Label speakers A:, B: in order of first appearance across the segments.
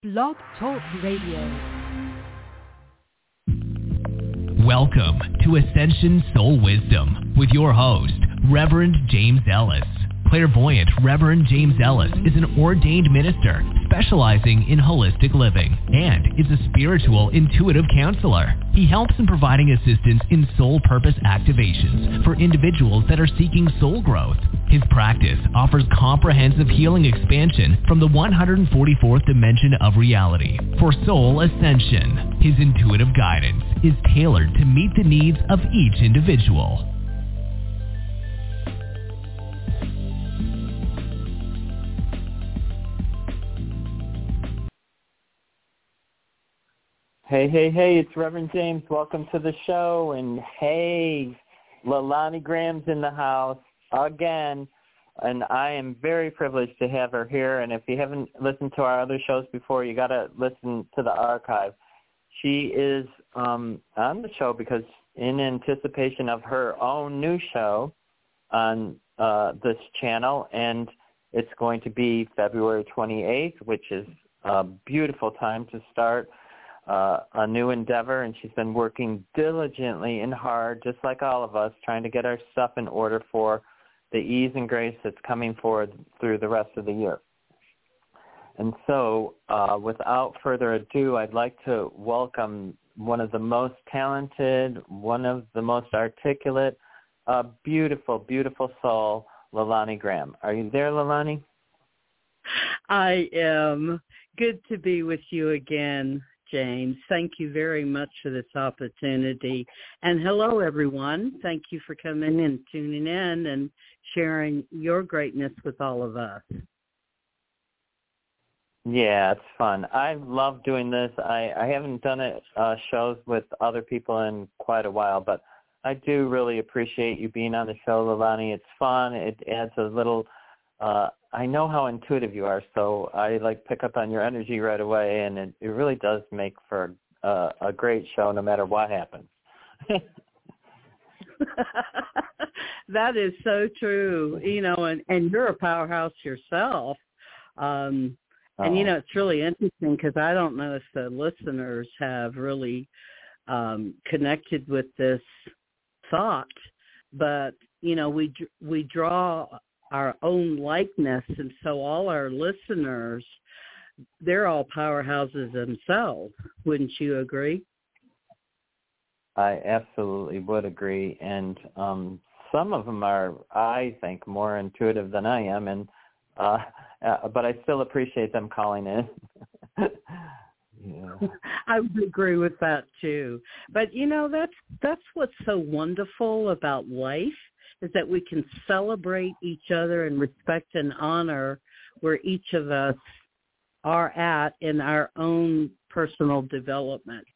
A: Blog Talk Radio.
B: Welcome to Ascension Soul Wisdom with your host, Reverend James Ellis. Clairvoyant Reverend James Ellis is an ordained minister specializing in holistic living and is a spiritual intuitive counselor. He helps in providing assistance in soul purpose activations for individuals that are seeking soul growth. His practice offers comprehensive healing expansion from the 144th dimension of reality for soul ascension. His intuitive guidance is tailored to meet the needs of each individual.
C: Hey, it's Reverend James. Welcome to the show. And hey, Leilani Graham's in the house again. And I am very privileged to have her here. And if you haven't listened to our other shows before, you got to listen to the archive. She is on the show because in anticipation of her own new show on this channel. And it's going to be February 28th, which is a beautiful time to start a new endeavor, and she's been working diligently and hard, just like all of us, trying to get our stuff in order for the ease and grace that's coming forward through the rest of the year. And so, without further ado, I'd like to welcome one of the most talented, one of the most articulate, beautiful, beautiful soul, Leilani Graham. Are you there, Leilani?
D: I am. Good to be with you again, James. Thank you very much for this opportunity. And hello, everyone. Thank you for coming and tuning in and sharing your greatness with all of us.
C: Yeah, it's fun. I love doing this. I haven't done it shows with other people in quite a while, but I do really appreciate you being on the show, Leilani. It's fun. It adds a little I know how intuitive you are, so I pick up on your energy right away, and it really does make for a great show no matter what happens.
D: That is so true, and you're a powerhouse yourself. And, it's really interesting because I don't know if the listeners have really connected with this thought, but, we draw our own likeness, and so all our listeners, they're all powerhouses themselves. Wouldn't you agree?
C: I absolutely would agree, and some of them are, I think, more intuitive than I am, and but I still appreciate them calling in. Yeah.
D: I would agree with that too. But that's what's so wonderful about life, is that we can celebrate each other and respect and honor where each of us are at in our own personal development.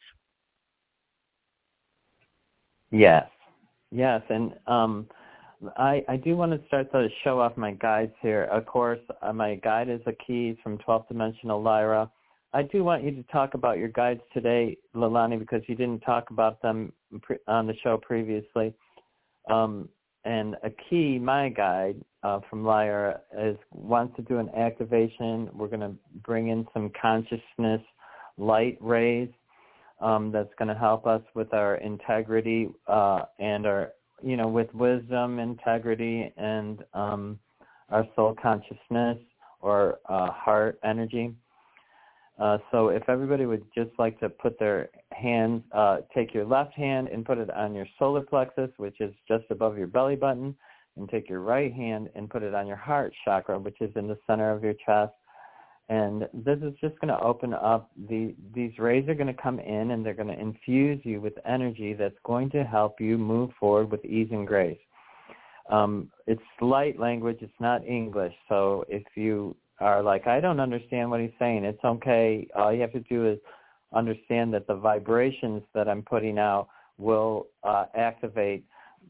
C: Yes, and I do want to start to show off my guides here. Of course, my guide is a key from 12th Dimensional Lyra. I do want you to talk about your guides today, Leilani, because you didn't talk about them on the show previously. And a key, my guide from Lyra, wants to do an activation. We're going to bring in some consciousness light rays that's going to help us with our integrity and our, with wisdom, integrity, and our soul consciousness or heart energy. So if everybody would just like to put their hands, take your left hand and put it on your solar plexus, which is just above your belly button, and take your right hand and put it on your heart chakra, which is in the center of your chest. And this is just going to open up, these rays are going to come in and they're going to infuse you with energy that's going to help you move forward with ease and grace. It's light language, it's not English, so if you are like, I don't understand what he's saying, it's okay. All you have to do is understand that the vibrations that I'm putting out will activate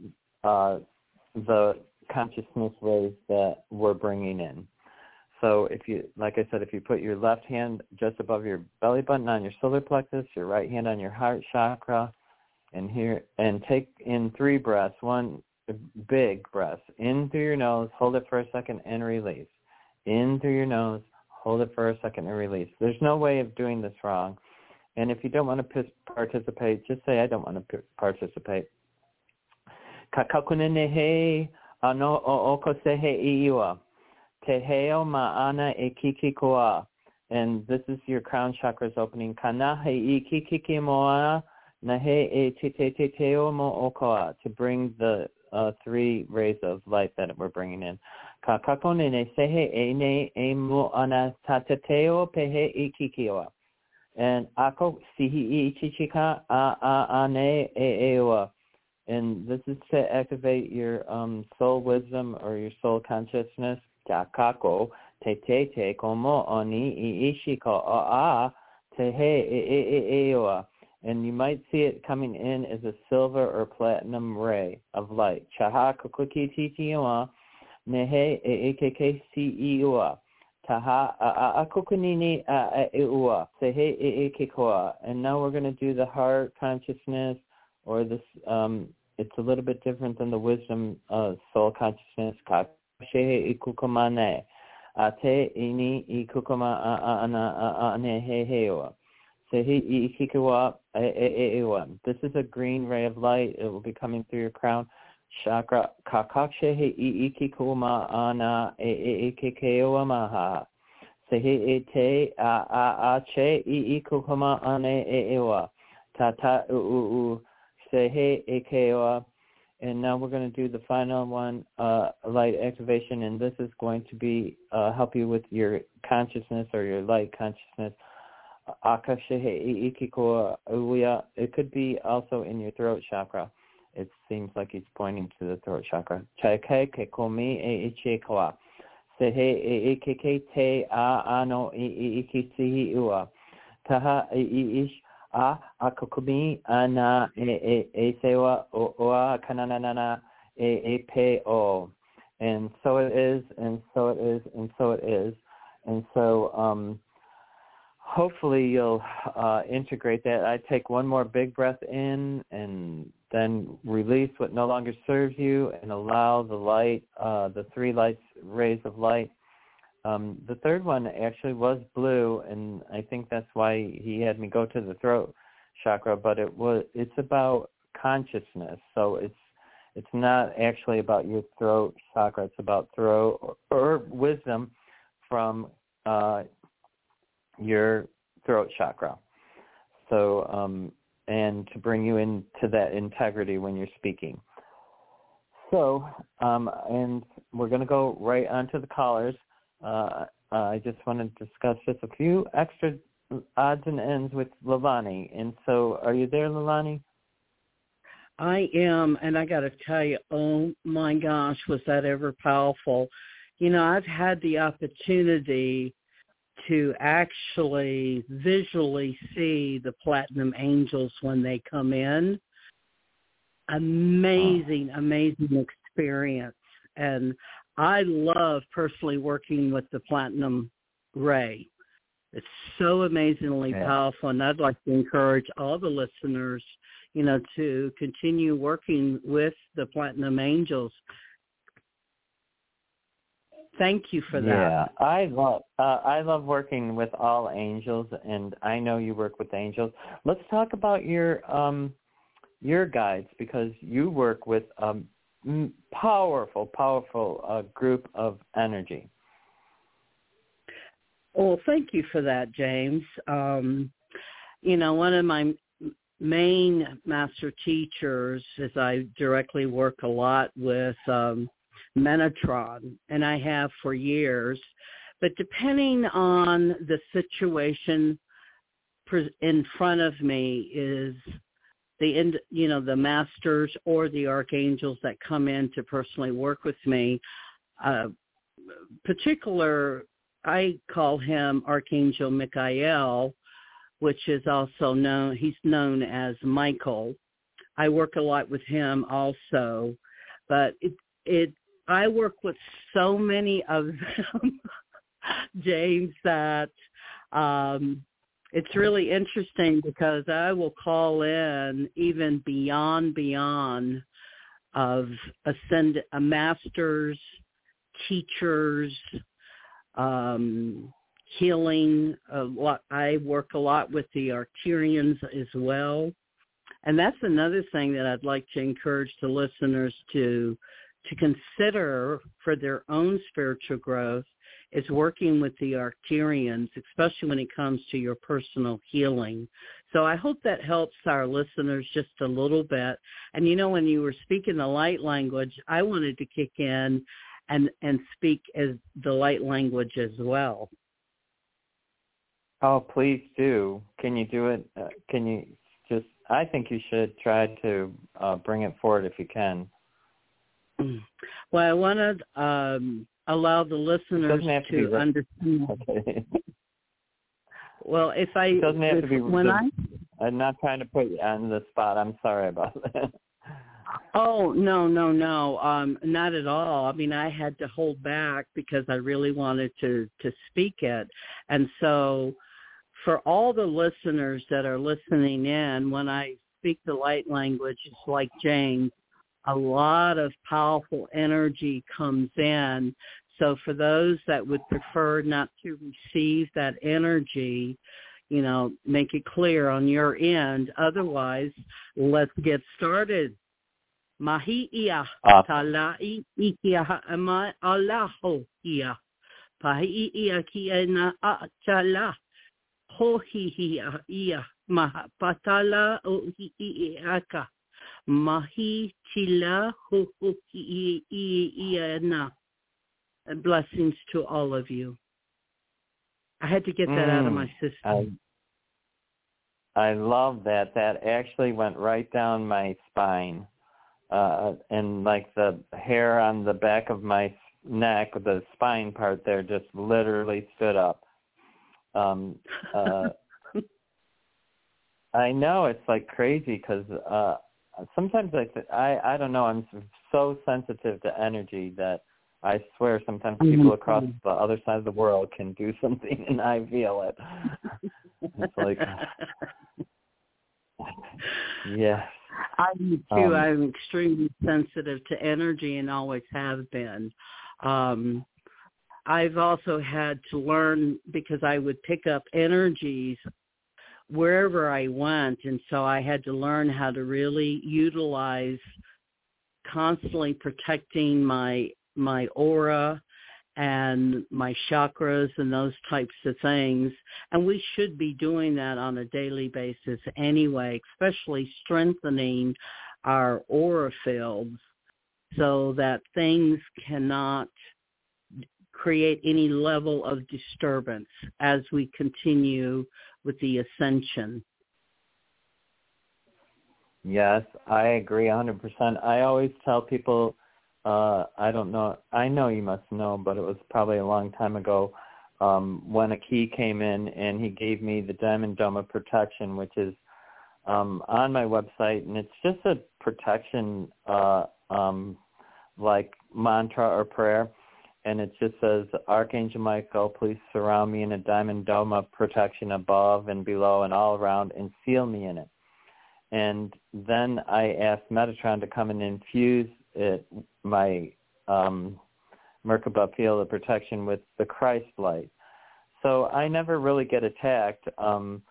C: the consciousness rays that we're bringing in. So if you, like I said, if you put your left hand just above your belly button on your solar plexus, your right hand on your heart chakra, and take in 3 breaths, 1 big breath, in through your nose, hold it for a second, and release. In through your nose, hold it for a second, and release. There's no way of doing this wrong. And if you don't want to participate, just say, I don't want to participate. Kakakunenehe ano okosehe iwa. Teheo ma'ana e kikikoa. And this is your crown chakra's opening. Kana he kikikimoa nahe e teo mo okoa. To bring the 3 rays of light that we're bringing in. Kakakonene sehe ene e mo ana tatateo pehe e kikioa. And ako sihi chichika ane ewa. And this is to activate your soul wisdom or your soul consciousness. Kako te como oni ishiko a te he ewa. And you might see it coming in as a silver or platinum ray of light. Chaha kukuki titiwa nehe ekk iwa. Taha akukunini ewa. Sehe ekikoa. And now we're going to do the heart consciousness, or this it's a little bit different than the wisdom soul consciousness. Shehe ikukumane. Ate ini ikukuma anehehewa. Sehi ikikawa ewa. This is a green ray of light. It will be coming through your crown chakra. Kakakshehe ikikuma ana ikikewa maha. Sehi ete ache ikukuma ane ewa. Tata sehe ekewa. And now we're going to do the final one, light activation, and this is going to be help you with your consciousness or your light consciousness. It could be also in your throat chakra. It seems like he's pointing to the throat chakra. Akukumi ana sewa oa kananana peo. And so it is, and so it is, and so it is. And so hopefully you'll integrate that. I take one more big breath in and then release what no longer serves you and allow the light, the 3 rays of light. The third one actually was blue, and I think that's why he had me go to the throat chakra, but it's about consciousness. So it's not actually about your throat chakra. It's about throat or wisdom from your throat chakra. So and to bring you into that integrity when you're speaking. So and we're going to go right onto the callers. I just want to discuss just a few extra odds and ends with Lalani. And so are you there, Lalani?
D: I am, and I got to tell you, oh my gosh, was that ever powerful. You know, I've had the opportunity to actually visually see the Platinum Angels when they come in. Amazing experience. And I love personally working with the Platinum Ray. It's so amazingly powerful, and I'd like to encourage all the listeners, you know, to continue working with the Platinum Angels. Thank you for that.
C: Yeah, I love working with all angels, and I know you work with angels. Let's talk about your guides, because you work with powerful group of energy.
D: Well, thank you for that, James. You know, one of my main master teachers is I directly work a lot with Menatron, and I have for years. But depending on the situation in front of me is the masters or the archangels that come in to personally work with me. I call him Archangel Michael, which is also he's known as Michael. I work a lot with him also, but I work with so many of them, James, that it's really interesting because I will call in even beyond of masters, teachers, healing a lot. I work a lot with the Arcturians as well. And that's another thing that I'd like to encourage the listeners to consider for their own spiritual growth is working with the Arcturians, especially when it comes to your personal healing. So I hope that helps our listeners just a little bit. And, when you were speaking the light language, I wanted to kick in and speak as the light language as well.
C: Oh, please do. Can you do it? I think you should try to bring it forward if you can.
D: Well, I want to allow the listeners to understand.
C: Okay.
D: Well,
C: I'm not trying to put you on the spot. I'm sorry about that.
D: Oh, no, not at all. I mean, I had to hold back because I really wanted to speak it. And so for all the listeners that are listening in, when I speak the light language, it's like James, a lot of powerful energy comes in. So for those that would prefer not to receive that energy, make it clear on your end. Otherwise, let's get started. Mahi ia talai ikia ama alaho ia. Pahi ia kia na achala. Hohi ia maha patala o aka. Mahi chila ho ia na. Blessings to all of you. I had to get that out of my system.
C: I love that. That actually went right down my spine. And like the hair on the back of my neck, the spine part there just literally stood up. I know it's like crazy because sometimes I don't know, I'm so sensitive to energy that I swear sometimes people across the other side of the world can do something and I feel it. It's like, yes.
D: I do too. I'm extremely sensitive to energy and always have been. I've also had to learn because I would pick up energies wherever I went, and so I had to learn how to really utilize constantly protecting my aura and my chakras and those types of things. And we should be doing that on a daily basis anyway, especially strengthening our aura fields so that things cannot create any level of disturbance as we continue with the ascension.
C: Yes, I agree 100%. I always tell people, I don't know, I know you must know, but it was probably a long time ago when a key came in and he gave me the Diamond Dome of Protection, which is on my website, and it's just a protection like mantra or prayer, and it just says, Archangel Michael, please surround me in a diamond dome of protection above and below and all around and seal me in it. And then I asked Metatron to come and infuse my Merkaba field of protection with the Christ light. So I never really get attacked from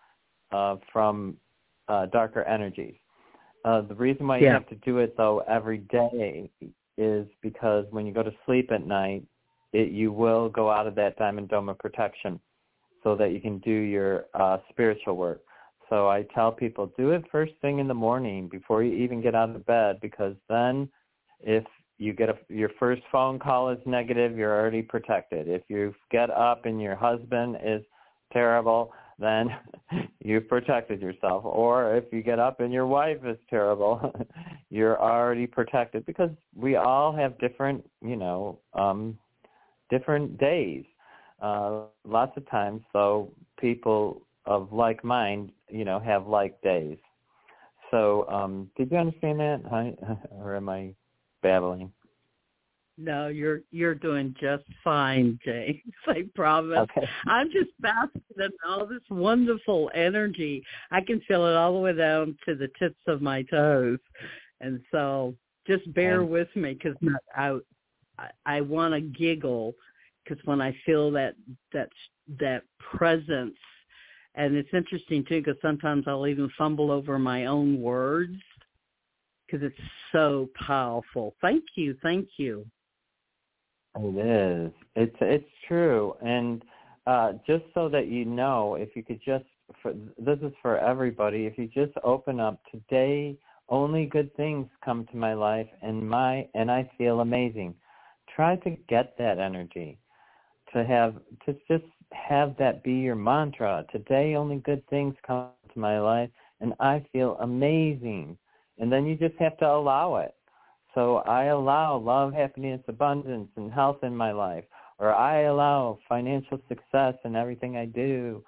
C: darker energies. The reason why you have to do it, though, every day is because when you go to sleep at night, you will go out of that diamond dome of protection so that you can do your spiritual work. So I tell people, do it first thing in the morning before you even get out of bed, because then if you get your first phone call is negative, you're already protected. If you get up and your husband is terrible, then you've protected yourself. Or if you get up and your wife is terrible, you're already protected, because we all have different, different days. Lots of times, so people of like mind, have like days. So did you understand that? Or am I babbling?
D: No, you're doing just fine, James. I promise.
C: Okay.
D: I'm just basking in all this wonderful energy. I can feel it all the way down to the tips of my toes. And so just bear with me, because I want to giggle, because when I feel that that presence. And it's interesting, too, because sometimes I'll even fumble over my own words because it's so powerful. Thank you. Thank you.
C: It is. It's true. And just so that you know, if you could just, this is for everybody, if you just open up, today only good things come to my life and I feel amazing. Try to get that energy, to just have that be your mantra. Today only good things come to my life and I feel amazing. And then you just have to allow it. So I allow love, happiness, abundance, and health in my life, or I allow financial success in everything I do.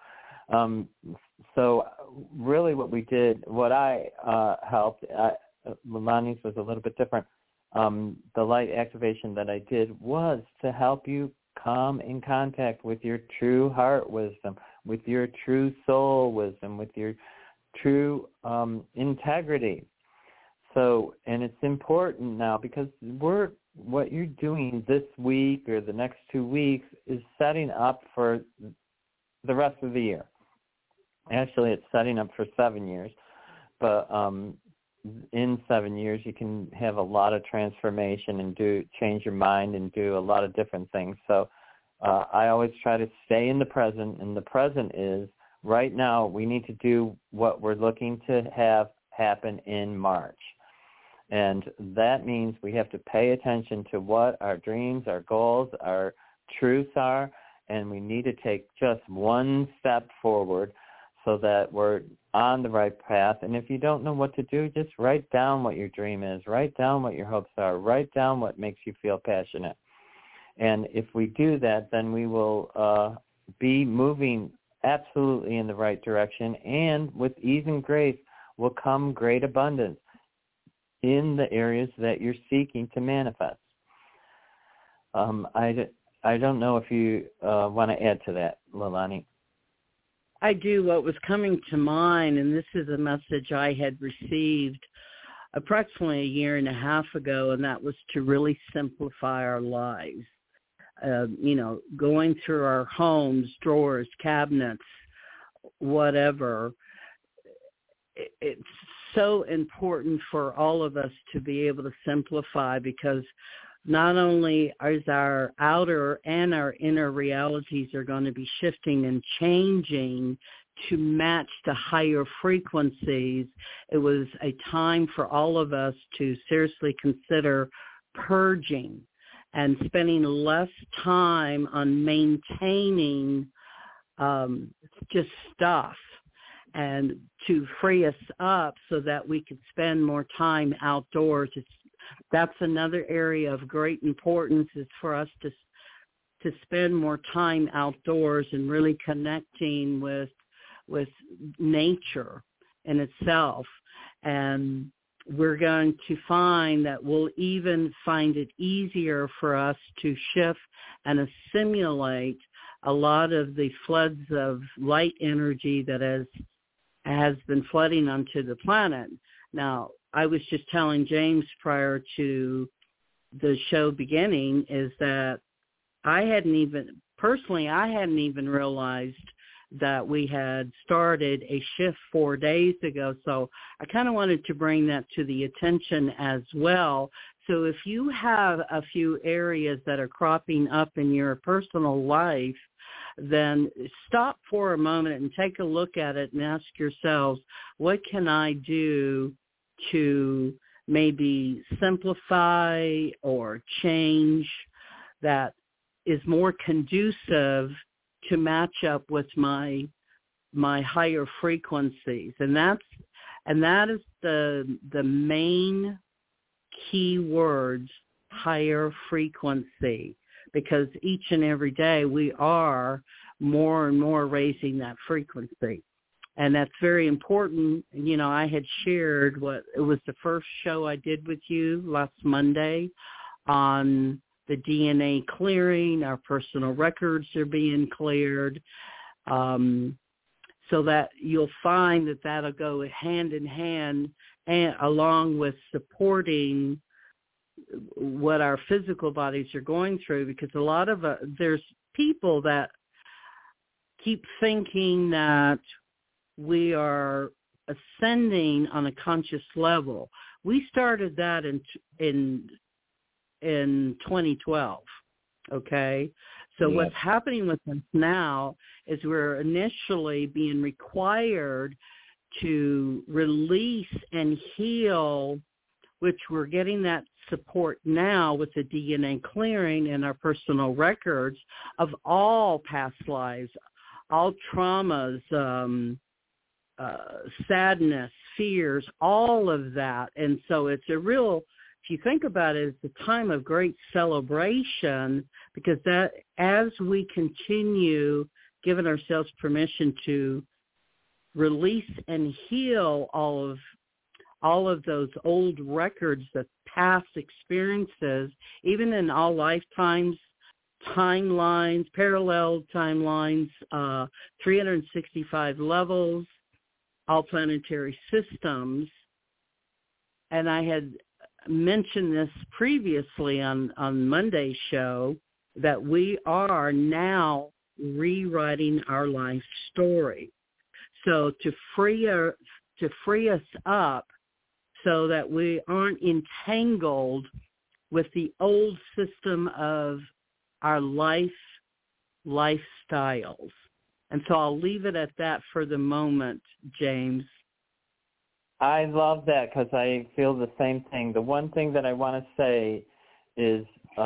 C: So really what we did, what I helped, Leilani's was a little bit different. The light activation that I did was to help you come in contact with your true heart wisdom, with your true soul wisdom, with your true integrity. So, and it's important now because what you're doing this week or the next 2 weeks is setting up for the rest of the year. Actually, it's setting up for 7 years, but in 7 years you can have a lot of transformation and change your mind and do a lot of different things. So I always try to stay in the present, and the present is right now we need to do what we're looking to have happen in March. And that means we have to pay attention to what our dreams, our goals, our truths are, and we need to take just one step forward so that we're on the right path. And if you don't know what to do, just write down what your dream is, write down what your hopes are, write down what makes you feel passionate. And if we do that, then we will be moving absolutely in the right direction, and with ease and grace will come great abundance in the areas that you're seeking to manifest. I don't know if you want to add to that, Leilani.
D: I do. What was coming to mind, and this is a message I had received approximately a year and a half ago, and that was to really simplify our lives. Going through our homes, drawers, cabinets, whatever. It's so important for all of us to be able to simplify, because not only is our outer and our inner realities are going to be shifting and changing to match the higher frequencies, it was a time for all of us to seriously consider purging and spending less time on maintaining just stuff, and to free us up so that we could spend more time outdoors. That's another area of great importance, is for us to spend more time outdoors and really connecting with nature in itself. And we're going to find that we'll even find it easier for us to shift and assimilate a lot of the floods of light energy that has been flooding onto the planet. Now, I was just telling James prior to the show beginning is that I hadn't even realized that we had started a shift 4 days ago. So I kind of wanted to bring that to the attention as well. So if you have a few areas that are cropping up in your personal life, then stop for a moment and take a look at it and ask yourselves, what can I do to maybe simplify or change that is more conducive to match up with my higher frequencies? And that is the main key words, higher frequency, because each and every day we are more and more raising that frequency. And that's very important. I had shared it was the first show I did with you last Monday on the DNA clearing. Our personal records are being cleared. So that you'll find that that'll go hand in hand and along with supporting what our physical bodies are going through, because a lot of there's people that keep thinking that we are ascending on a conscious level. We started that in 2012, okay? So what's happening with us now is we're initially being required to release and heal, which we're getting that support now with the DNA clearing and our personal records of all past lives, all traumas, sadness, fears, all of that. And so it's a real, if you think about it, it's a time of great celebration, because that as we continue giving ourselves permission to release and heal all of those old records, the past experiences, even in all lifetimes, timelines, parallel timelines, 365 levels, all planetary systems. And I had mentioned this previously on Monday's show, that we are now rewriting our life story. So to free us up so that we aren't entangled with the old system of our lifestyles. And so I'll leave it at that for the moment, James.
C: I love that, because I feel the same thing. The one thing that I want to say is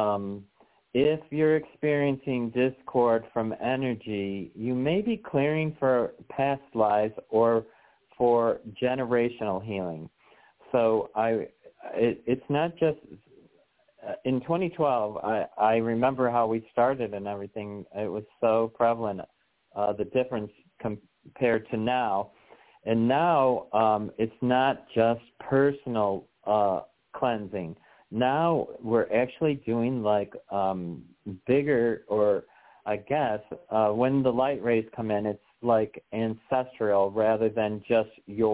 C: if you're experiencing discord from energy, you may be clearing for past lives or for generational healing. So it's not just in 2012. I remember how we started and everything. It was so prevalent, the difference compared to now. And now it's not just personal cleansing. Now we're actually doing like bigger, or I guess when the light rays come in, it's like ancestral rather than just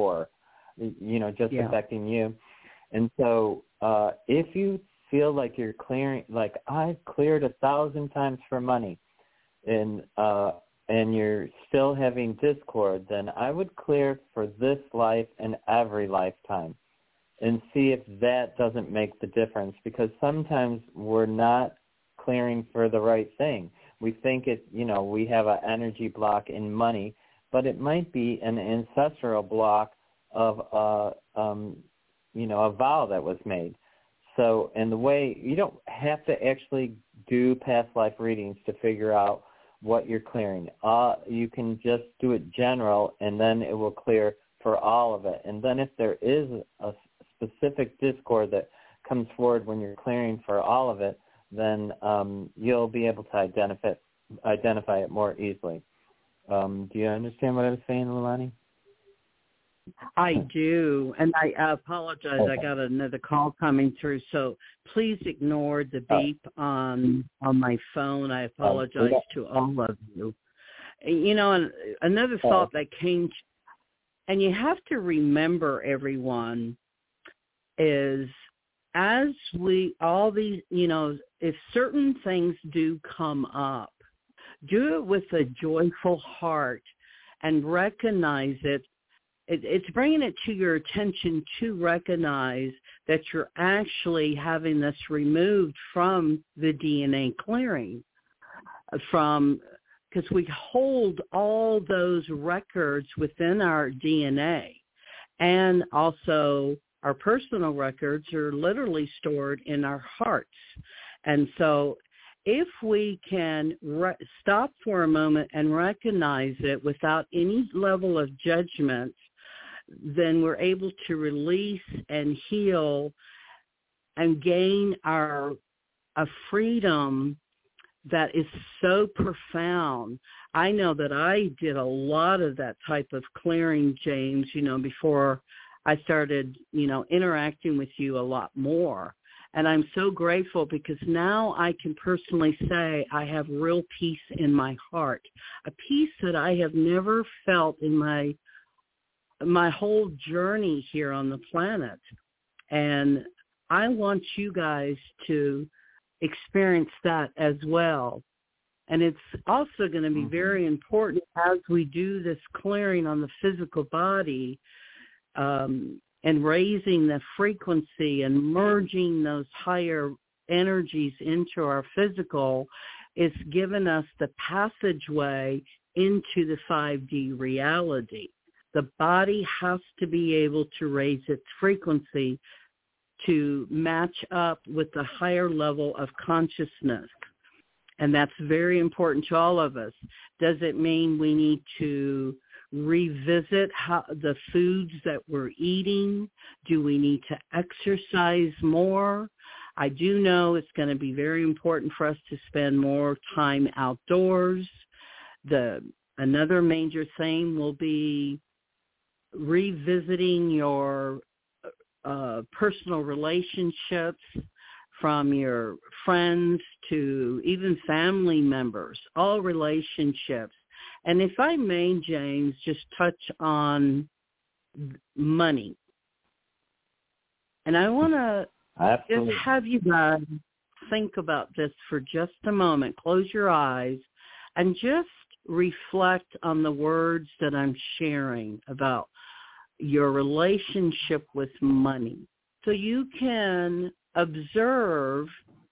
C: affecting you. And so if you feel like you're clearing, like I've cleared 1,000 times for money, and you're still having discord, then I would clear for this life and every lifetime and see if that doesn't make the difference, because sometimes we're not clearing for the right thing. We think we have an energy block in money, but it might be an ancestral block of a vow that was made. So, and the way, you don't have to actually do past life readings to figure out what you're clearing. You can just do it general, and then it will clear for all of it. And then if there is a specific discord that comes forward when you're clearing for all of it, then you'll be able to identify it more easily. Do you understand what I was saying, Leilani?
D: I do, and I apologize. Okay. I got another call coming through, so please ignore the beep on my phone. I apologize to all of you. And another thought that came, and you have to remember, everyone, is as if certain things do come up, do it with a joyful heart and recognize it. It's bringing it to your attention to recognize that you're actually having this removed from the DNA clearing, because we hold all those records within our DNA, and also our personal records are literally stored in our hearts. And so if we can stop for a moment and recognize it without any level of judgment, then we're able to release and heal and gain a freedom that is so profound. I know that I did a lot of that type of clearing, James, before I started, interacting with you a lot more. And I'm so grateful, because now I can personally say I have real peace in my heart, a peace that I have never felt in my whole journey here on the planet. And I want you guys to experience that as well. And it's also going to be very important as we do this clearing on the physical body, and raising the frequency and merging those higher energies into our physical. It's given us the passageway into the 5D reality. The body has to be able to raise its frequency to match up with the higher level of consciousness. And that's very important to all of us. Does it mean we need to revisit the foods that we're eating? Do we need to exercise more? I do know it's going to be very important for us to spend more time outdoors. Another major thing will be revisiting your personal relationships, from your friends to even family members, all relationships. And if I may, James, just touch on money. And I want to just have you guys think about this for just a moment. Close your eyes and just reflect on the words that I'm sharing about your relationship with money. So you can observe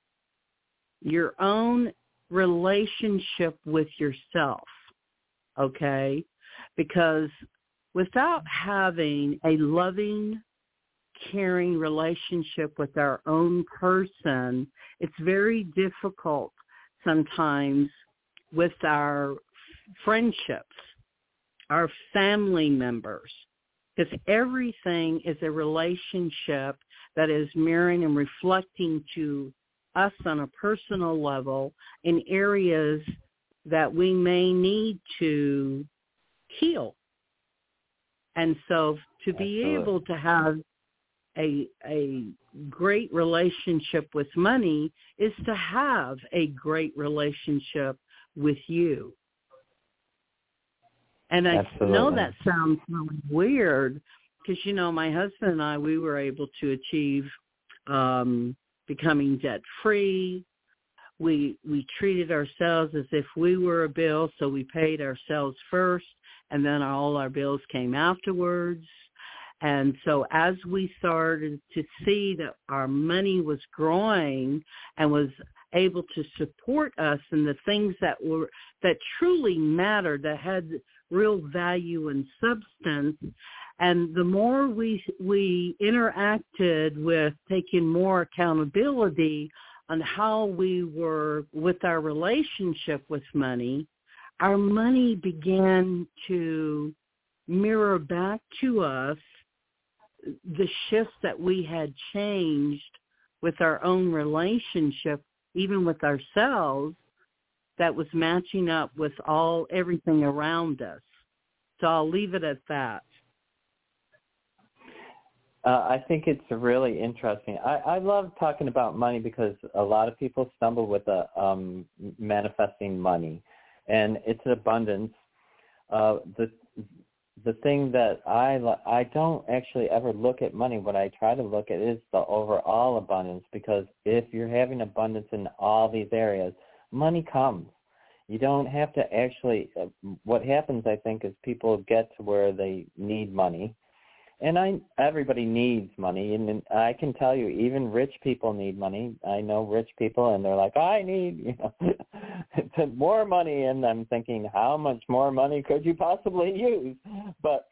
D: your own relationship with yourself, okay? Because without having a loving, caring relationship with our own person, it's very difficult sometimes with our friendships, our family members, because everything is a relationship that is mirroring and reflecting to us on a personal level in areas that we may need to heal. And so to be able to have a great relationship with money is to have a great relationship with you. And I know that sounds really weird because, you know, my husband and I, we were able to achieve becoming debt-free. We treated ourselves as if we were a bill, so we paid ourselves first, and then all our bills came afterwards. And so as we started to see that our money was growing and was able to support us in the things that truly mattered, that had real value and substance, and the more we interacted with taking more accountability on how we were with our relationship with money, our money began to mirror back to us the shifts that we had changed with our own relationship, even with ourselves, that was matching up with everything around us. So I'll leave it at that.
C: I think it's really interesting. I love talking about money because a lot of people stumble with manifesting money, and it's abundance. The thing that I don't actually ever look at money. What I try to look at is the overall abundance, because if you're having abundance in all these areas, money comes. You don't have to actually, what happens, I think, is people get to where they need money. And everybody needs money, and I can tell you, even rich people need money. I know rich people, and they're like, I need more money, and I'm thinking, how much more money could you possibly use? But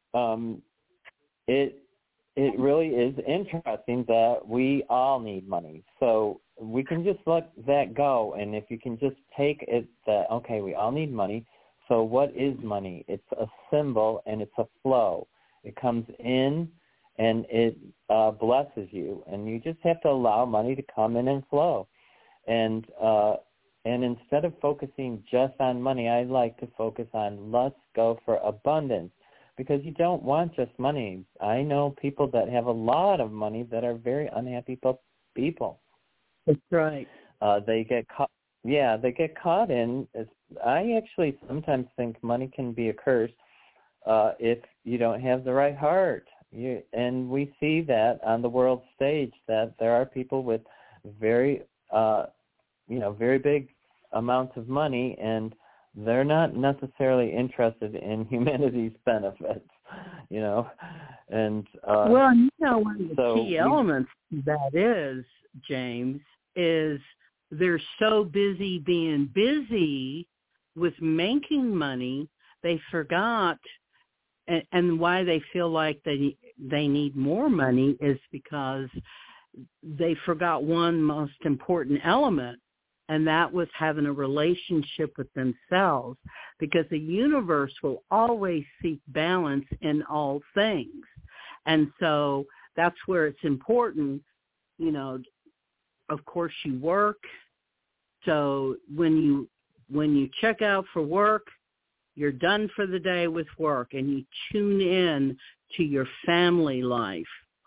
C: it really is interesting that we all need money. So we can just let that go, and if you can just take it that, okay, we all need money, so what is money? It's a symbol, and it's a flow. It comes in, and it blesses you, and you just have to allow money to come in and flow. And instead of focusing just on money, I like to focus on let's go for abundance, because you don't want just money. I know people that have a lot of money that are very unhappy people.
D: That's right.
C: They get caught. Yeah, they get caught in. I actually sometimes think money can be a curse. If you don't have the right heart. And we see that on the world stage, that there are people with very, very big amounts of money, and they're not necessarily interested in humanity's benefits, you know. And
D: well, you know, one of the key elements to that is, James, is they're so busy being busy with making money, they forgot, and why they feel like they need more money is because they forgot one most important element, and that was having a relationship with themselves, because the universe will always seek balance in all things. And so that's where it's important, you know, of course you work. So when you check out for work, you're done for the day with work, and you tune in to your family life.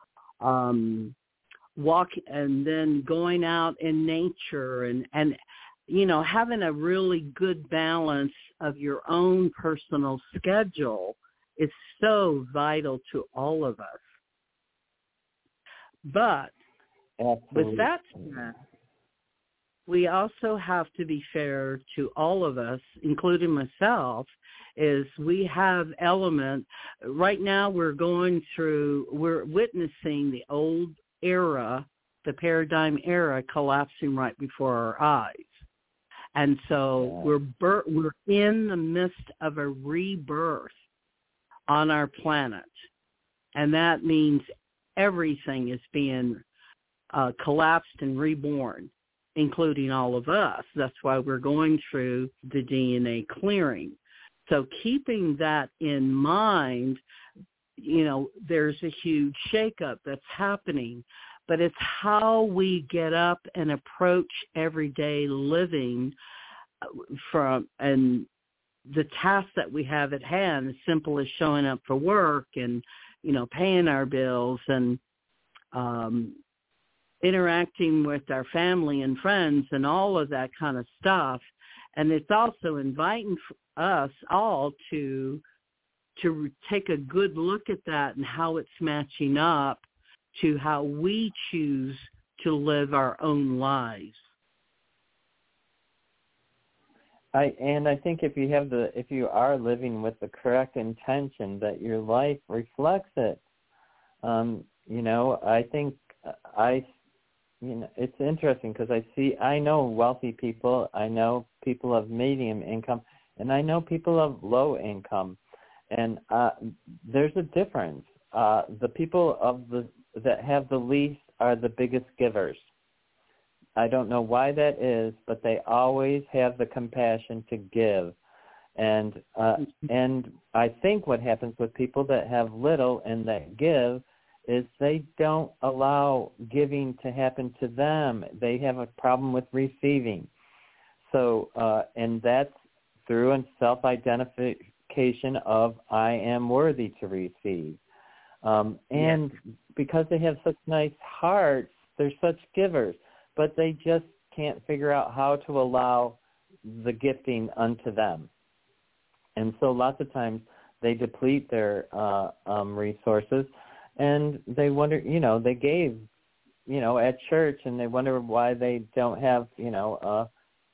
D: Walk, and then going out in nature, and you know, having a really good balance of your own personal schedule is so vital to all of us. But
C: Absolutely.
D: With that said, we also have to be fair to all of us, including myself, is we have element. Right now we're witnessing the old era, the paradigm era, collapsing right before our eyes. And so we're in the midst of a rebirth on our planet. And that means everything is being collapsed and reborn, including all of us. That's why we're going through the DNA clearing. So keeping that in mind, you know, there's a huge shakeup that's happening, but it's how we get up and approach everyday living and the tasks that we have at hand, as simple as showing up for work and, you know, paying our bills and interacting with our family and friends and all of that kind of stuff. And it's also inviting us all to take a good look at that and how it's matching up to how we choose to live our own lives.
C: I think if you are living with the correct intention, that your life reflects it. You know, I think it's interesting because I know wealthy people, I know people of medium income, and I know people of low income, and there's a difference. The people that have the least are the biggest givers. I don't know why that is, but they always have the compassion to give. And I think what happens with people that have little and that give is they don't allow giving to happen to them. They have a problem with receiving. So, and that's through a self-identification of I am worthy to receive. And because they have such nice hearts, they're such givers, but they just can't figure out how to allow the gifting unto them. And so lots of times they deplete their resources, and they wonder, you know, they gave, you know, at church, and they wonder why they don't have, you know,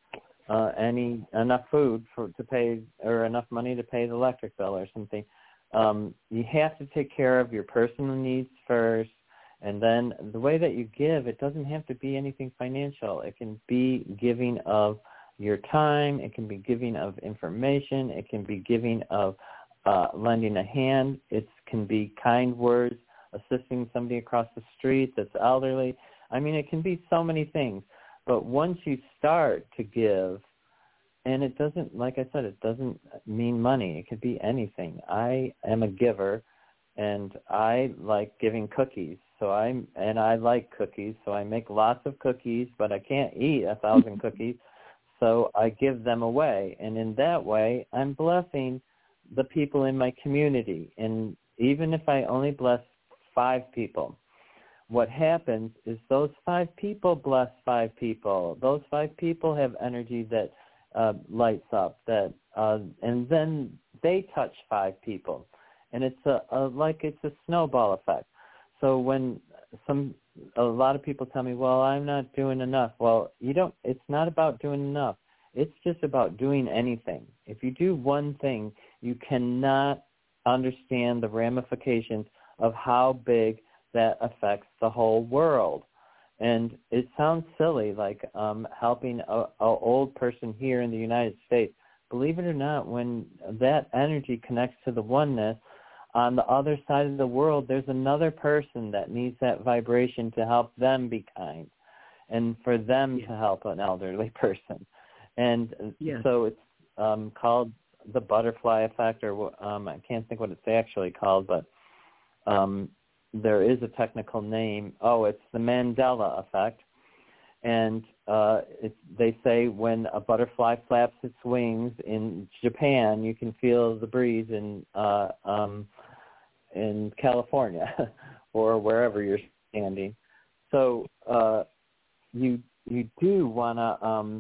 C: enough food to pay, or enough money to pay the electric bill or something. You have to take care of your personal needs first, and then the way that you give, it doesn't have to be anything financial. It can be giving of your time. It can be giving of information. It can be giving of lending a hand. It can be kind words, assisting somebody across the street that's elderly. I mean, it can be so many things. But once you start to give, and it doesn't, like I said, it doesn't mean money. It could be anything. I am a giver, and I like giving cookies. And I like cookies, so I make lots of cookies, but I can't eat 1,000 cookies, so I give them away. And in that way, I'm blessing the people in my community. And even if I only bless 5 people, what happens is those 5 people bless 5 people. Those 5 people have energy that lights up, and then they touch 5 people. And it's a snowball effect. So when a lot of people tell me, well, I'm not doing enough. Well, it's not about doing enough. It's just about doing anything. If you do one thing, you cannot understand the ramifications of how big that affects the whole world. And it sounds silly, like helping a old person here in the United States. Believe it or not, when that energy connects to the oneness, on the other side of the world, there's another person that needs that vibration to help them be kind and for them to help an elderly person. And so it's called the butterfly effect, or I can't think what it's actually called, but there is a technical name. Oh, it's the Mandela effect. And they say when a butterfly flaps its wings in Japan, you can feel the breeze in California or wherever you're standing. So you do wanna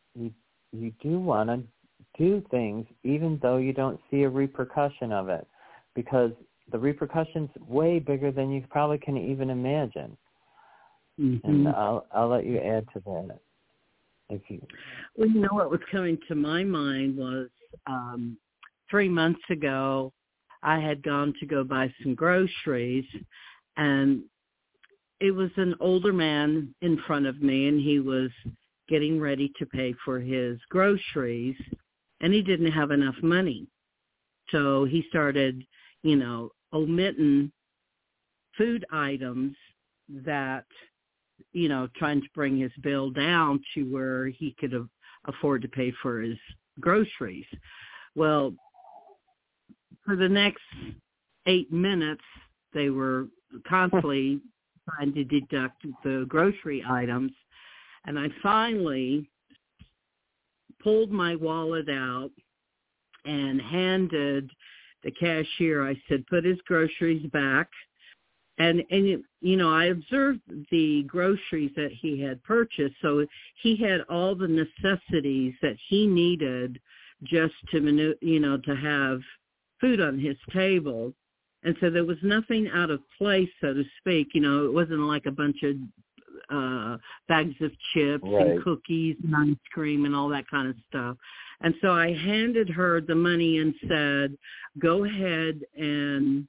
C: do things even though you don't see a repercussion of it, because the repercussion's way bigger than you probably can even imagine. Mm-hmm. And I'll let you add to that.
D: Well, you know what was coming to my mind was 3 months ago, I had gone to go buy some groceries, and it was an older man in front of me, and he was getting ready to pay for his groceries, and he didn't have enough money. So he started, omitting food items that, trying to bring his bill down to where he could afford to pay for his groceries. Well, for the next 8 minutes, they were constantly trying to deduct the grocery items. And I finally pulled my wallet out and handed the cashier, I said, put his groceries back. And I observed the groceries that he had purchased. So he had all the necessities that he needed just to, to have food on his table. And so there was nothing out of place, so to speak. It wasn't like a bunch of bags of chips and cookies and ice cream and all that kind of stuff. And so I handed her the money and said, go ahead and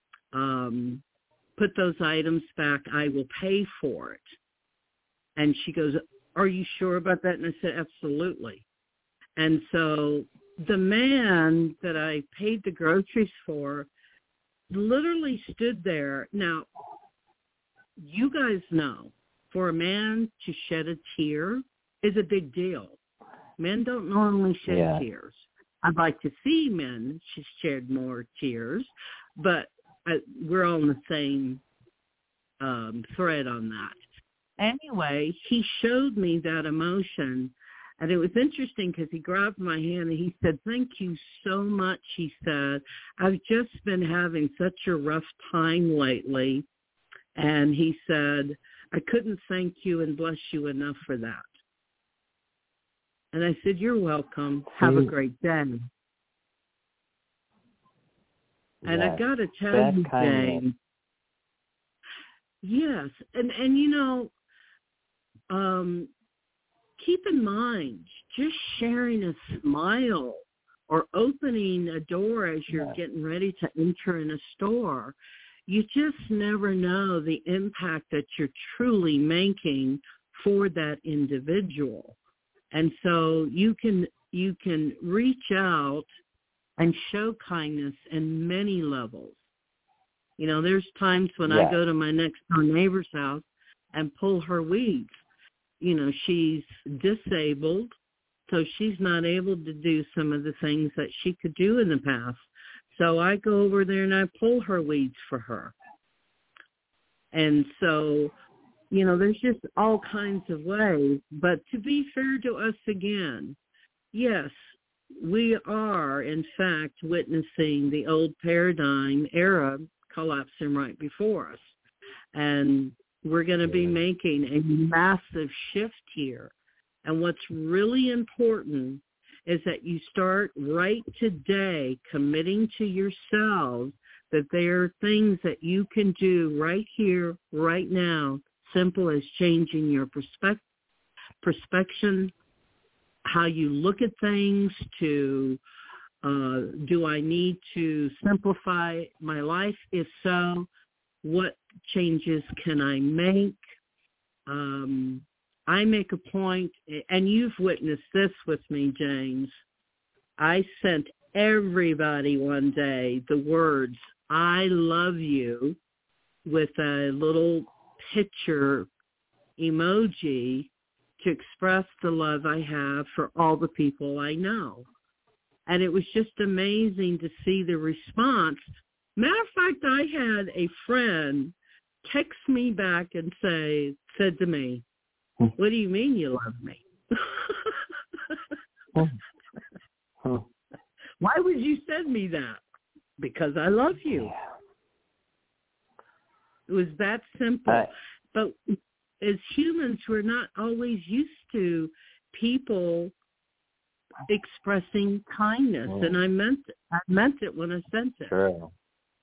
D: put those items back. I will pay for it. And she goes, are you sure about that? And I said, absolutely. And so the man that I paid the groceries for literally stood there. Now, you guys know, for a man to shed a tear is a big deal. Men don't normally shed tears. I'd like to see men shed more tears, but we're all on the same thread on that. Anyway, he showed me that emotion, and it was interesting because he grabbed my hand and he said, thank you so much, he said. I've just been having such a rough time lately. And he said, I couldn't thank you and bless you enough for that. And I said, you're welcome. Have a great day. And I got to tell you, James, yes. And keep in mind, just sharing a smile or opening a door as you're getting ready to enter in a store, you just never know the impact that you're truly making for that individual. And so you can reach out and show kindness in many levels. There's times when I go to my next door neighbor's house and pull her weeds. She's disabled, so she's not able to do some of the things that she could do in the past. So I go over there and I pull her weeds for her. And so, there's just all kinds of ways. But to be fair to us again, yes, we are, in fact, witnessing the old paradigm era collapsing right before us. And we're going to be making a massive shift here. And what's really important is that you start right today committing to yourselves that there are things that you can do right here, right now, simple as changing your perspective how you look at things, to do I need to simplify my life? If so, what changes can I make? I make a point, and you've witnessed this with me, James. I sent everybody one day the words, I love you, with a little picture emoji to express the love I have for all the people I know. And it was just amazing to see the response. Matter of fact, I had a friend text me back and said to me, what do you mean you love me? Why would you send me that? Because I love you. It was that simple. But as humans, we're not always used to people expressing kindness, and I meant it when I sent it.
C: True.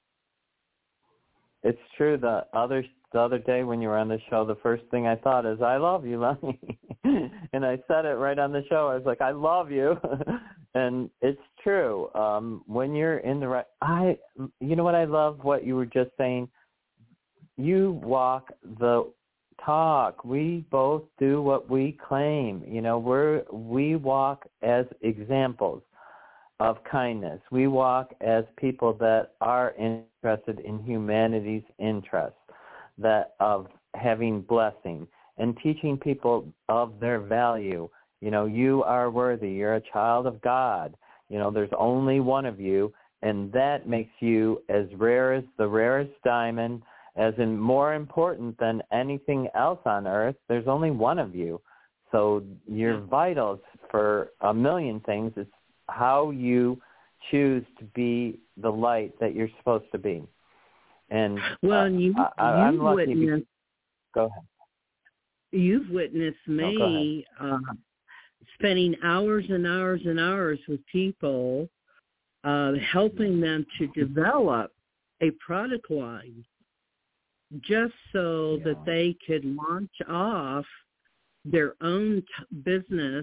C: It's true. The other day when you were on the show, the first thing I thought is, I love you, Lenny. And I said it right on the show. I was like, I love you. And it's true. When you're in the right, you know what I love, what you were just saying? You walk the talk. We both do what we claim. You know, we walk as examples of kindness. We walk as people that are interested in humanity's interests, that of having blessing and teaching people of their value. You know, you are worthy. You're a child of God. You know, there's only one of you, and that makes you as rare as the rarest diamond, as in more important than anything else on earth. There's only one of you. So you're vital for a million things. It's how you choose to be the light that you're supposed to be. And I'm lucky. Go ahead.
D: You've witnessed me spending hours and hours and hours with people, helping them to develop a product line just so that they could launch off their own business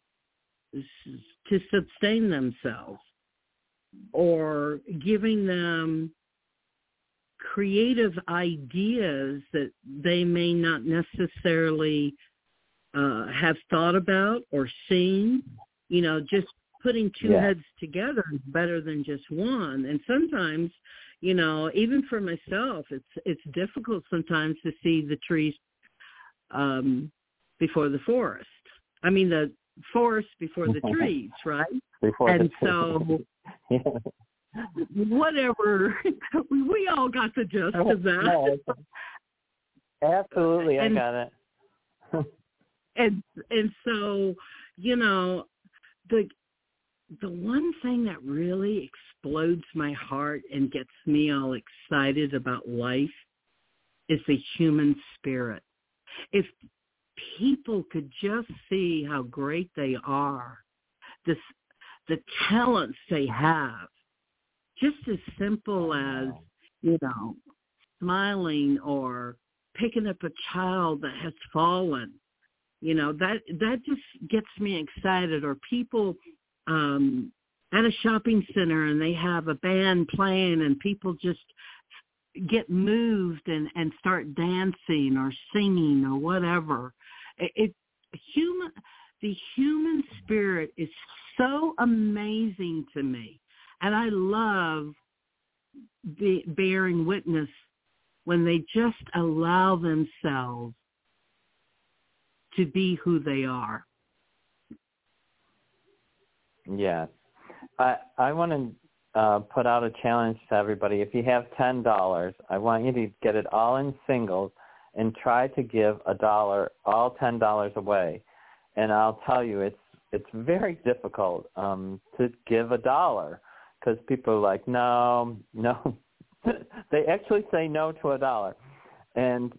D: to sustain themselves, or giving them creative ideas that they may not necessarily have thought about or seen. You know, just putting two heads together is better than just one. And sometimes, you know, even for myself, it's difficult sometimes to see the trees before the forest. I mean, the forest before the trees, right? So whatever, we all got the gist of that.
C: Absolutely, I got it.
D: and so, you know, the one thing that really explodes my heart and gets me all excited about life is the human spirit. If people could just see how great they are, the talents they have, just as simple as, you know, smiling or picking up a child that has fallen, you know, that just gets me excited. Or people at a shopping center and they have a band playing and people just get moved and start dancing or singing or whatever. The human spirit is so amazing to me. And I love bearing witness when they just allow themselves to be who they are.
C: Yes. I want to put out a challenge to everybody. If you have $10, I want you to get it all in singles and try to give $1, all $10 away. And I'll tell you, it's very difficult to give $1, because people are like, no. They actually say no to $1. And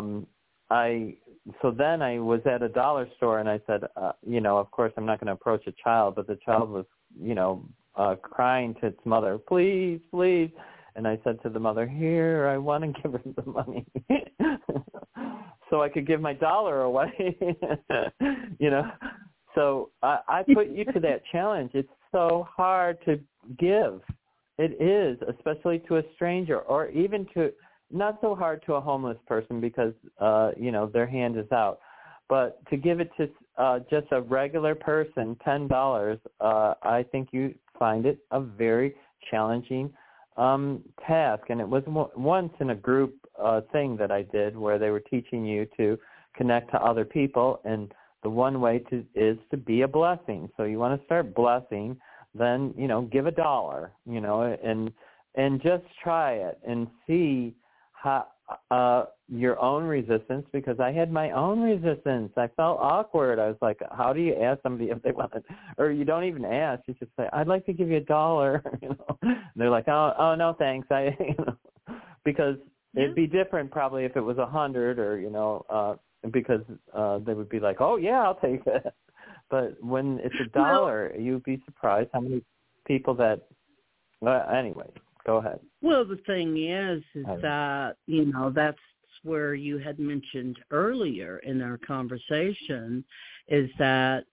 C: so then I was at a dollar store and I said, you know, of course I'm not going to approach a child, but the child was, you know, crying to its mother, please, please. And I said to the mother, here, I want to give her the money so I could give my $1 away, you know. So I put you to that challenge. It's so hard to give. It is, especially to a stranger, or even to, not so hard to a homeless person because, their hand is out. But to give it to just a regular person, $10, I think you find it a very challenging task. And it was once in a group thing that I did where they were teaching you to connect to other people, and the one way is to be a blessing. So you want to start blessing, then, give $1, and just try it and see how your own resistance, because I had my own resistance. I felt awkward. I was like, how do you ask somebody if they want it? Or you don't even ask. You just say, I'd like to give you $1. And they're like, oh no, thanks. Because it'd be different probably if it was 100 or, because they would be like, oh yeah, I'll take it. But when it's $1, you'd be surprised how many people that, anyway, go ahead.
D: Well, the thing is that, that's where you had mentioned earlier in our conversation, is that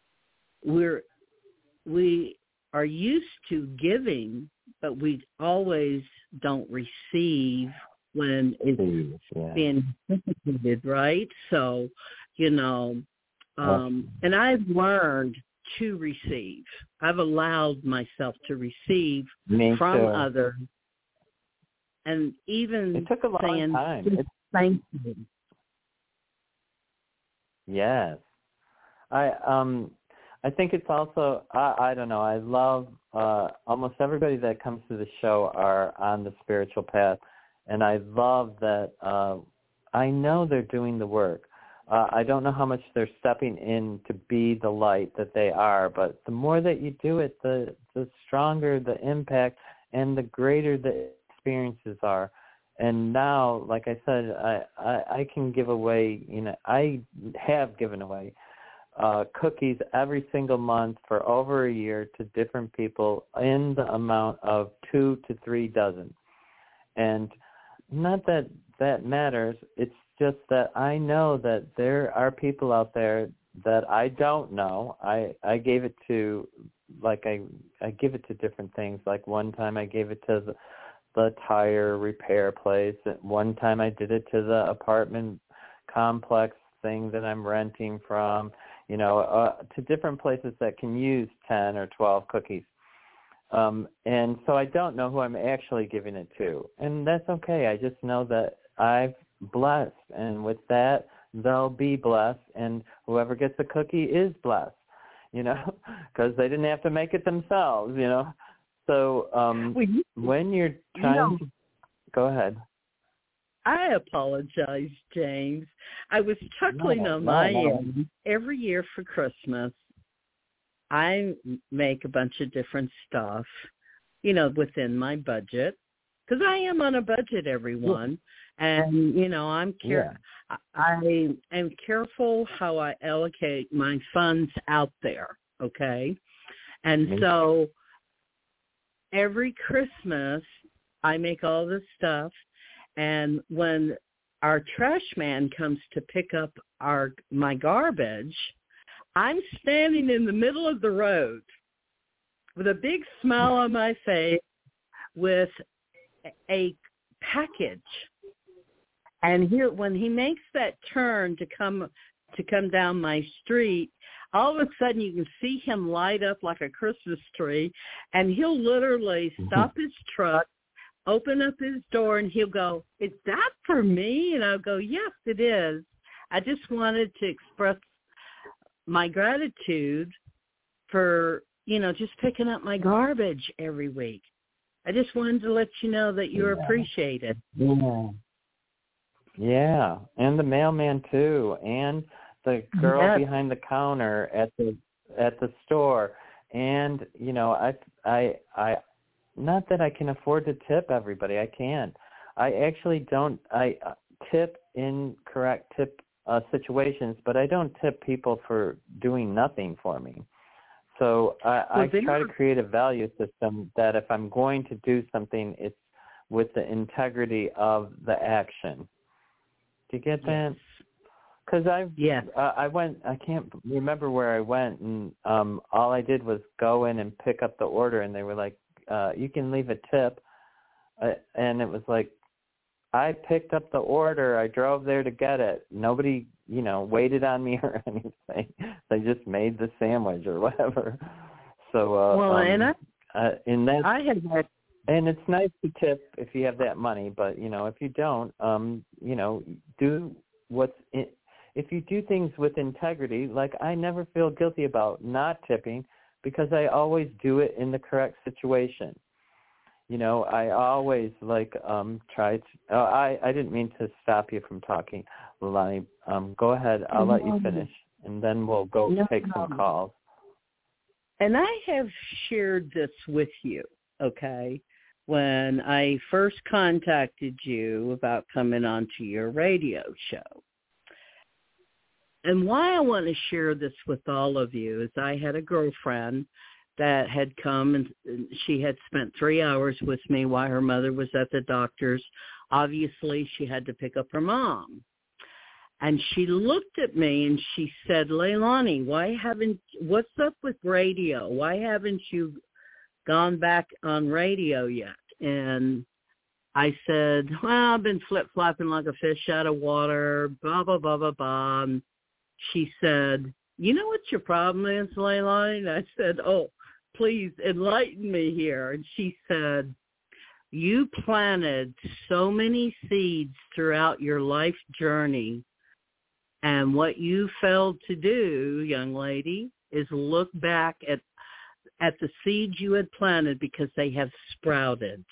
D: we are used to giving, but we always don't receive when it's being reciprocated, right? So, and I've learned to receive. I've allowed myself to receive from others. And even
C: it took a long time.
D: Thank you.
C: Yes. I think it's also, I don't know, I love almost everybody that comes to the show are on the spiritual path. And I love that I know they're doing the work. I don't know how much they're stepping in to be the light that they are, but the more that you do it, the stronger the impact and the greater the experiences are. And now, like I said, I can give away, I have given away cookies every single month for over a year to different people in the amount of 2 to 3 dozen. And not that that matters, it's just that I know that there are people out there that I don't know. I gave it to, like I give it to different things. Like one time I gave it to the tire repair place. One time I did it to the apartment complex thing that I'm renting from, to different places that can use 10 or 12 cookies. And so I don't know who I'm actually giving it to. And that's okay. I just know that I've blessed. And with that, they'll be blessed. And whoever gets the cookie is blessed, because they didn't have to make it themselves, So when you're trying to – go ahead.
D: I apologize, James. I was chuckling on my end. Every year for Christmas, I make a bunch of different stuff, within my budget, because I am on a budget, everyone. And, I am careful how I allocate my funds out there, okay? And so every Christmas, I make all this stuff. And when our trash man comes to pick up my garbage, I'm standing in the middle of the road with a big smile on my face with a package. And when he makes that turn to come down my street, all of a sudden you can see him light up like a Christmas tree, and he'll literally stop his truck, open up his door, and he'll go, "Is that for me?" And I'll go, "Yes, it is. I just wanted to express my gratitude for, just picking up my garbage every week. I just wanted to let you know that you're appreciated."
C: Yeah, and the mailman too, and the girl behind the counter at the store, and I not that I can afford to tip everybody. I can't. I actually don't. I tip in correct tip situations, but I don't tip people for doing nothing for me. So I try to create a value system that if I'm going to do something, it's with the integrity of the action. Do you get that? Because I went. I can't remember where I went, and all I did was go in and pick up the order, and they were like, "You can leave a tip," and it was like, I picked up the order. I drove there to get it. Nobody, waited on me or anything. They just made the sandwich or whatever. So,
D: I had that.
C: And it's nice to tip if you have that money, but if you don't, do what's in. If you do things with integrity, like I never feel guilty about not tipping because I always do it in the correct situation. I always try to. I didn't mean to stop you from talking, Leilani. Go ahead. I'll let you finish, and then we'll go take some calls.
D: And I have shared this with you, okay? When I first contacted you about coming onto your radio show. And why I want to share this with all of you is I had a girlfriend that had come and she had spent 3 hours with me while her mother was at the doctor's. Obviously, she had to pick up her mom. And she looked at me and she said, Leilani, what's up with radio? Why haven't you gone back on radio yet? And I said, well, I've been flip-flopping like a fish out of water, blah, blah, blah, blah, blah. And she said, you know what your problem is, Leilani? And I said, oh, please enlighten me here. And she said, you planted so many seeds throughout your life journey, and what you failed to do, young lady, is look back at the seeds you had planted because they have sprouted.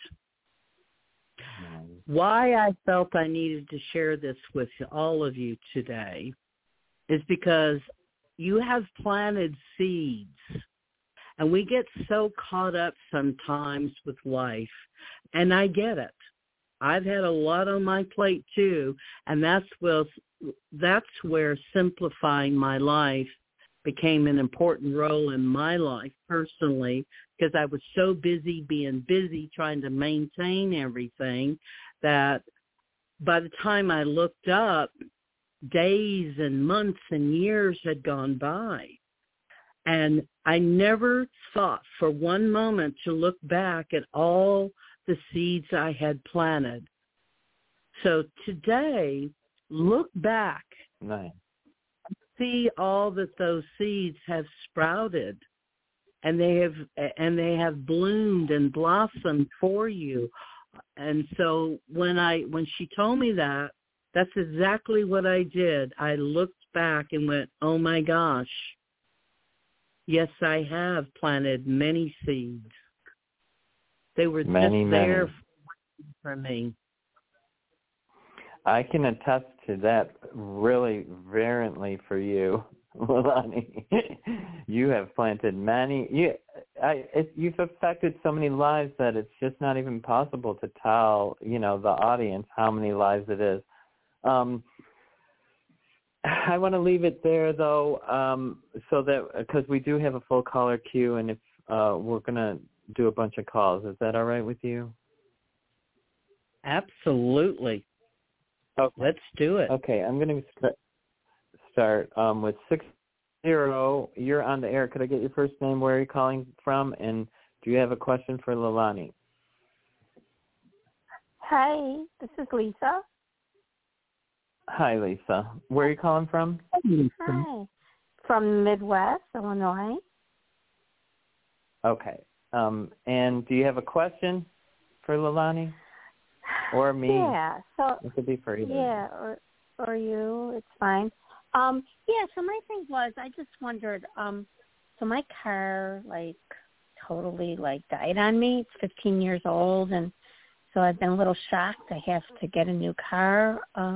D: Why I felt I needed to share this with all of you today is because you have planted seeds, and we get so caught up sometimes with life, and I get it. I've had a lot on my plate too, and that's where simplifying my life became an important role in my life personally, because I was so busy being busy trying to maintain everything that by the time I looked up, days and months and years had gone by. And I never thought for one moment to look back at all the seeds I had planted. So today, look back.
C: Nice.
D: See all that those seeds have sprouted, and they have bloomed and blossomed for you. And so when she told me that, that's exactly what I did. I looked back and went, oh my gosh, yes, I have planted many seeds. They were just there for me.
C: I can attest to that really virulently for you, Leilani. You have planted many. You've affected so many lives that it's just not even possible to tell, the audience how many lives it is. I want to leave it there, though, so that because we do have a full caller queue, and if we're going to do a bunch of calls. Is that all right with you?
D: Absolutely.
C: Okay.
D: Let's do it.
C: Okay, I'm going to start with 60. You're on the air. Could I get your first name? Where are you calling from? And do you have a question for Leilani?
A: Hi, this is Lisa.
C: Hi, Lisa. Where are you calling from?
A: Hi. From Midwest, Illinois.
C: Okay. And do you have a question for Leilani? Or me?
A: Yeah. So
C: it could be for either.
A: Yeah, or you. It's fine. So my thing was, I just wondered, so my car, totally, died on me. It's 15 years old, and so I've been a little shocked. I have to get a new car.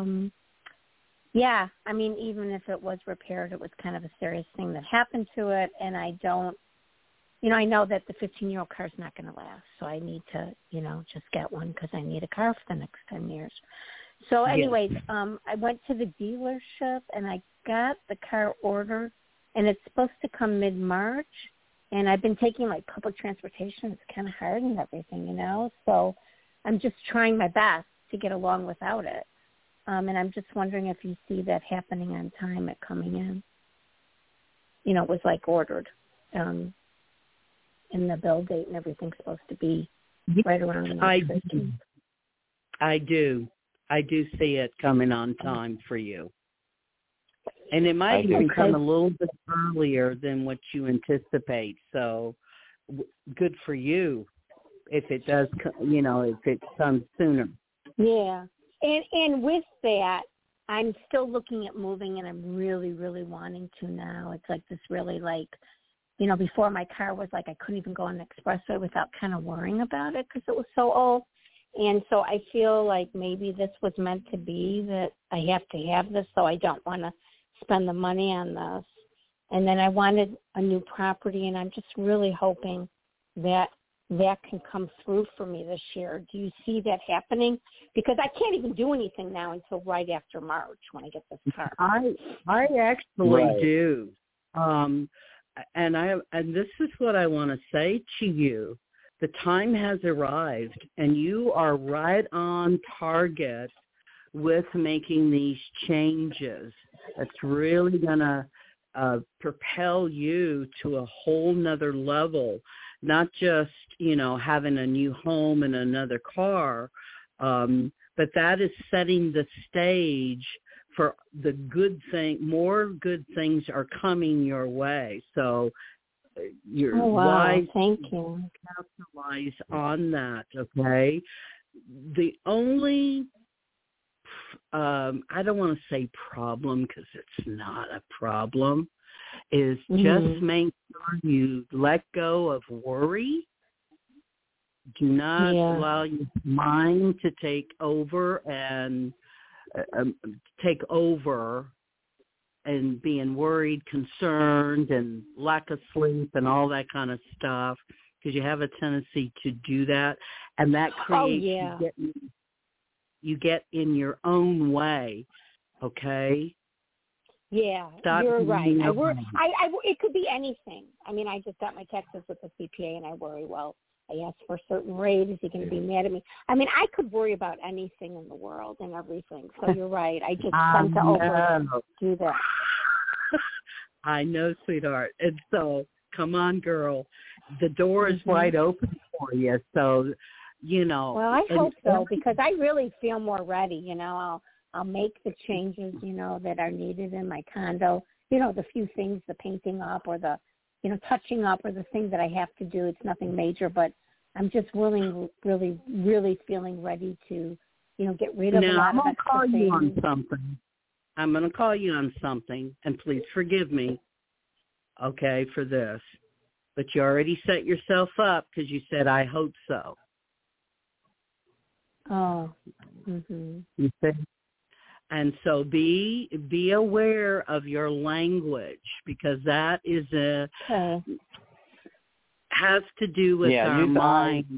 A: Yeah, I mean, even if it was repaired, it was kind of a serious thing that happened to it, and I don't, I know that the 15-year-old car is not going to last, so I need to, just get one because I need a car for the next 10 years. So anyways, I went to the dealership, and I got the car ordered, and it's supposed to come mid-March, and I've been taking, public transportation. It's kind of hard and everything, so I'm just trying my best to get along without it. and I'm just wondering if you see that happening on time at coming in. You know, it was like ordered, in the bill date, and everything's supposed to be right around March 15th.
D: I do see it coming on time for you. And it might even come a little bit earlier than what you anticipate. So good for you if it does, if it comes sooner.
A: Yeah. And with that, I'm still looking at moving, and I'm really, really wanting to now. It's like this really before my car was like I couldn't even go on the expressway without kind of worrying about it because it was so old. And so I feel like maybe this was meant to be, that I have to have this, so I don't want to spend the money on this. And then I wanted a new property, and I'm just really hoping that that can come through for me this year. Do you see that happening? Because I can't even do anything now until right after March when I get this car.
D: I actually do. And this is what I want to say to you. The time has arrived, and you are right on target with making these changes. It's really going to propel you to a whole nother level, not just, having a new home and another car, but that is setting the stage for the good thing. More good things are coming your way. So you're wise.
A: Thank you.
D: Capitalize on that, okay? The only, I don't want to say problem because it's not a problem, is just make sure you let go of worry. Do not allow your mind to take over and being worried, concerned, and lack of sleep and all that kind of stuff, because you have a tendency to do that, and that creates you get in your own way. Okay.
A: Yeah, you're right. It could be anything. I mean, I just got my taxes with the CPA, and I worry, I asked for a certain rate. Is he going to be mad at me? I mean, I could worry about anything in the world and everything. So you're right. I just tend to overdo that.
D: I know, sweetheart. And so, come on, girl. The door is wide open for you. So,
A: Well, I hope so, because I really feel more ready. I'll make the changes, that are needed in my condo. The few things, the painting up or the, touching up or the thing that I have to do. It's nothing major, but I'm just really, really feeling ready to, get rid of a lot of extra things.
D: I'm going to call you on something, and please forgive me, okay, for this. But you already set yourself up because you said, I hope so.
A: Oh.
D: You said. And so be aware of your language, because that is has to do with our mind.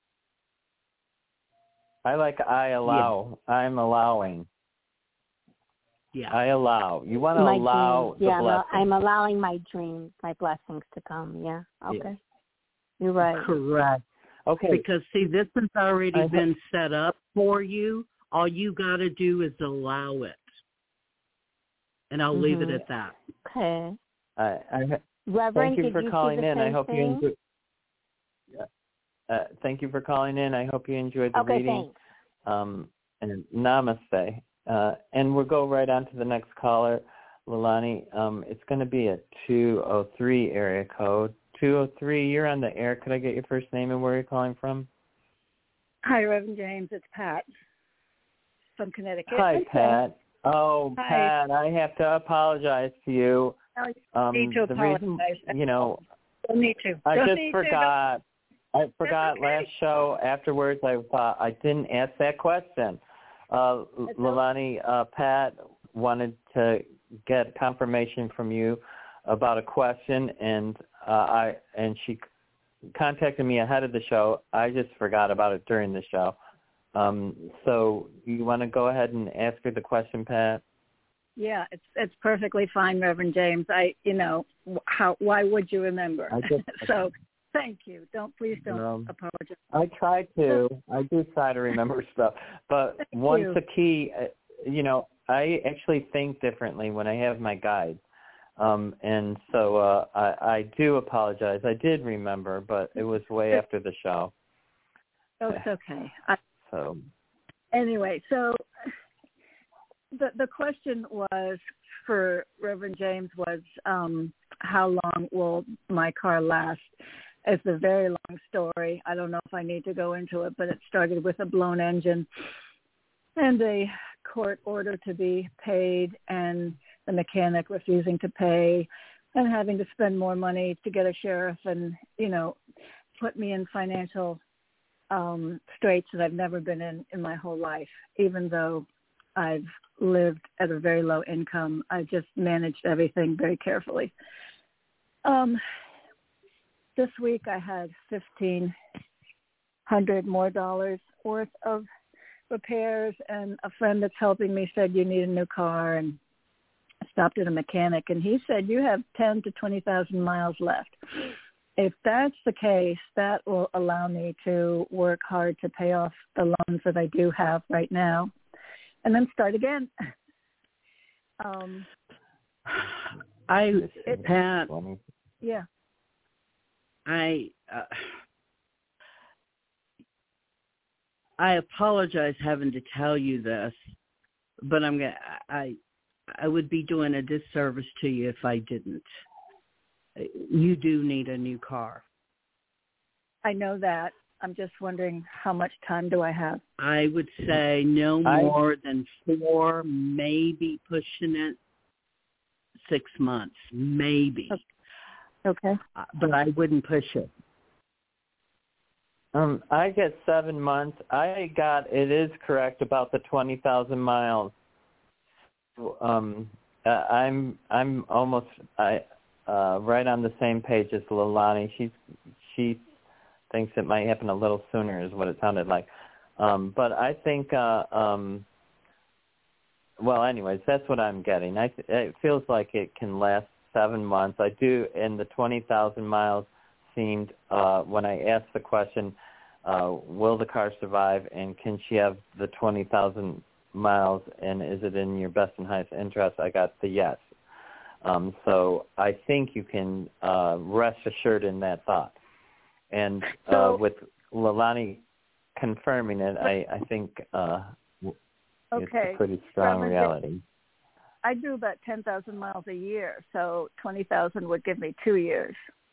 C: I allow. Yeah. I'm allowing.
D: Yeah.
C: I allow. You want to allow the blessings.
A: I'm allowing my dreams, my blessings to come. Yeah. Okay. Yeah. You're right.
D: Correct. Okay. Because, see, this has already been set up for you. All you got to do is allow it. And I'll leave it at that.
A: Okay.
C: Reverend, thank you for calling in. I hope you enjoyed. Thank you for calling in. I hope you enjoyed the reading.
A: Thanks.
C: And namaste. And we'll go right on to the next caller, Leilani. It's going to be a 203 area code. 203, you're on the air. Could I get your first name and where you're calling from?
E: Hi, Reverend James. It's Pat from Connecticut.
C: Hi, Pat. Oh,
E: Hi.
C: Pat, I have to apologize to you.
E: No, need to apologize. Don't need to.
C: I forgot. I forgot last show. Afterwards, I didn't ask that question. Leilani, Pat wanted to get confirmation from you about a question, and she contacted me ahead of the show. I just forgot about it during the show. So you want to go ahead and ask her the question, Pat?
E: Yeah, it's perfectly fine, Reverend James. Why would you remember? So thank you. Please don't apologize.
C: I do try to remember stuff, but once the key, I actually think differently when I have my guide. And so I do apologize. I did remember, but it was way after the show.
E: Oh, it's okay. Anyway, so the question was for Reverend James was how long will my car last? It's a very long story. I don't know if I need to go into it, but it started with a blown engine and a court order to be paid and the mechanic refusing to pay and having to spend more money to get a sheriff and, put me in financial straits that I've never been in my whole life. Even though I've lived at a very low income, I just managed everything very carefully. This week I had $1,500 more worth of repairs, and a friend that's helping me said, you need a new car, and I stopped at a mechanic, and he said, you have 10 to 20,000 miles left. If that's the case, that will allow me to work hard to pay off the loans that I do have right now and then start again.
D: Pat.
E: Yeah.
D: I apologize having to tell you this, but I would be doing a disservice to you if I didn't. You do need a new car.
E: I know that. I'm just wondering how much time do I have?
D: I would say no more than 4, maybe pushing it 6 months, maybe.
E: Okay.
D: But I wouldn't push it.
C: I get 7 months. It is correct about the 20,000 miles. I'm almost right on the same page as Leilani. She thinks it might happen a little sooner is what it sounded like. But I think, anyways, that's what I'm getting. It feels like it can last 7 months. I do, and the 20,000 miles seemed, when I asked the question, will the car survive and can she have the 20,000 miles and is it in your best and highest interest, I got the yes. So I think you can rest assured in that thought. And with Leilani confirming it, I think it's a pretty strong reality.
E: I do about 10,000 miles a year, so 20,000 would give me 2 years.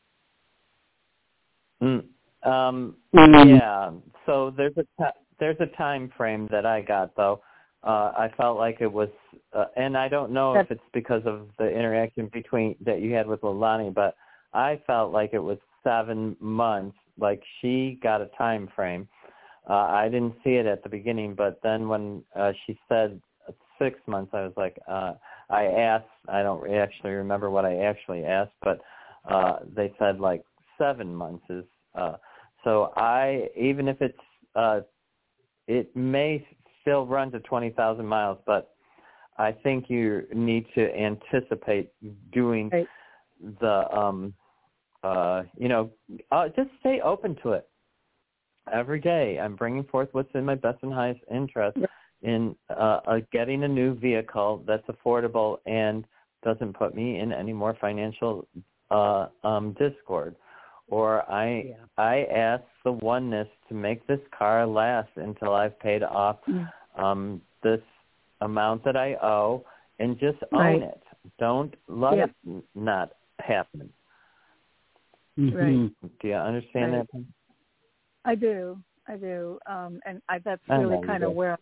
C: Yeah. So there's a time frame that I got though. I felt like it was, and I don't know if it's because of the interaction that you had with Leilani, but I felt like it was 7 months. Like she got a time frame. I didn't see it at the beginning, but then when she said 6 months, I was like, I asked. I don't actually remember what I actually asked, but they said like 7 months is. So even if it's, it may still run to 20,000 miles, but I think you need to anticipate doing the, just stay open to it. Every day I'm bringing forth what's in my best and highest interest in getting a new vehicle that's affordable and doesn't put me in any more financial discord. Or I ask the oneness to make this car last until I've paid off this amount that I owe and just own it. Don't let it not happen.
E: Right.
C: Do you understand that?
E: I do. And that's really kind of where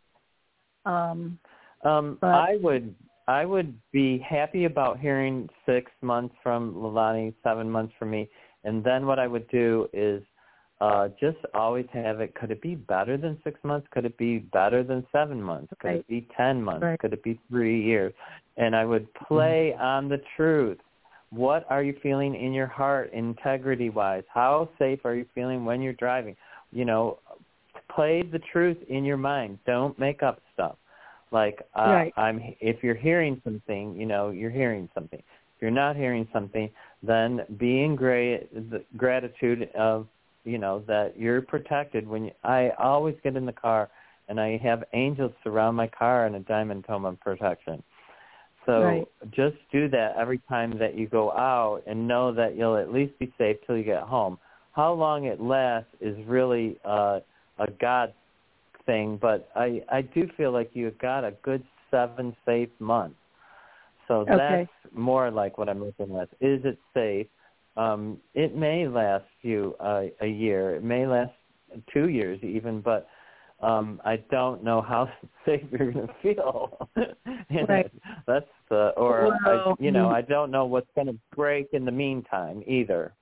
C: I would be happy about hearing 6 months from Leilani, 7 months from me. And then what I would do is just always have it. Could it be better than 6 months? Could it be better than 7 months? Could it be 10 months? Could it be 3 years? And I would play on the truth. What are you feeling in your heart, integrity-wise? How safe are you feeling when you're driving? Play the truth in your mind. Don't make up stuff. Like if you're hearing something, you're hearing something. If you're not hearing something, then be in gratitude of, that you're protected. I always get in the car and I have angels surround my car in a diamond tome of protection. So just do that every time that you go out and know that you'll at least be safe till you get home. How long it lasts is really a God thing, but I do feel like you've got a good 7 safe months. So that's more like what I'm looking at. Is it safe? It may last you a year. It may last 2 years even, but I don't know how safe you're going to feel. That's I don't know what's going to break in the meantime either.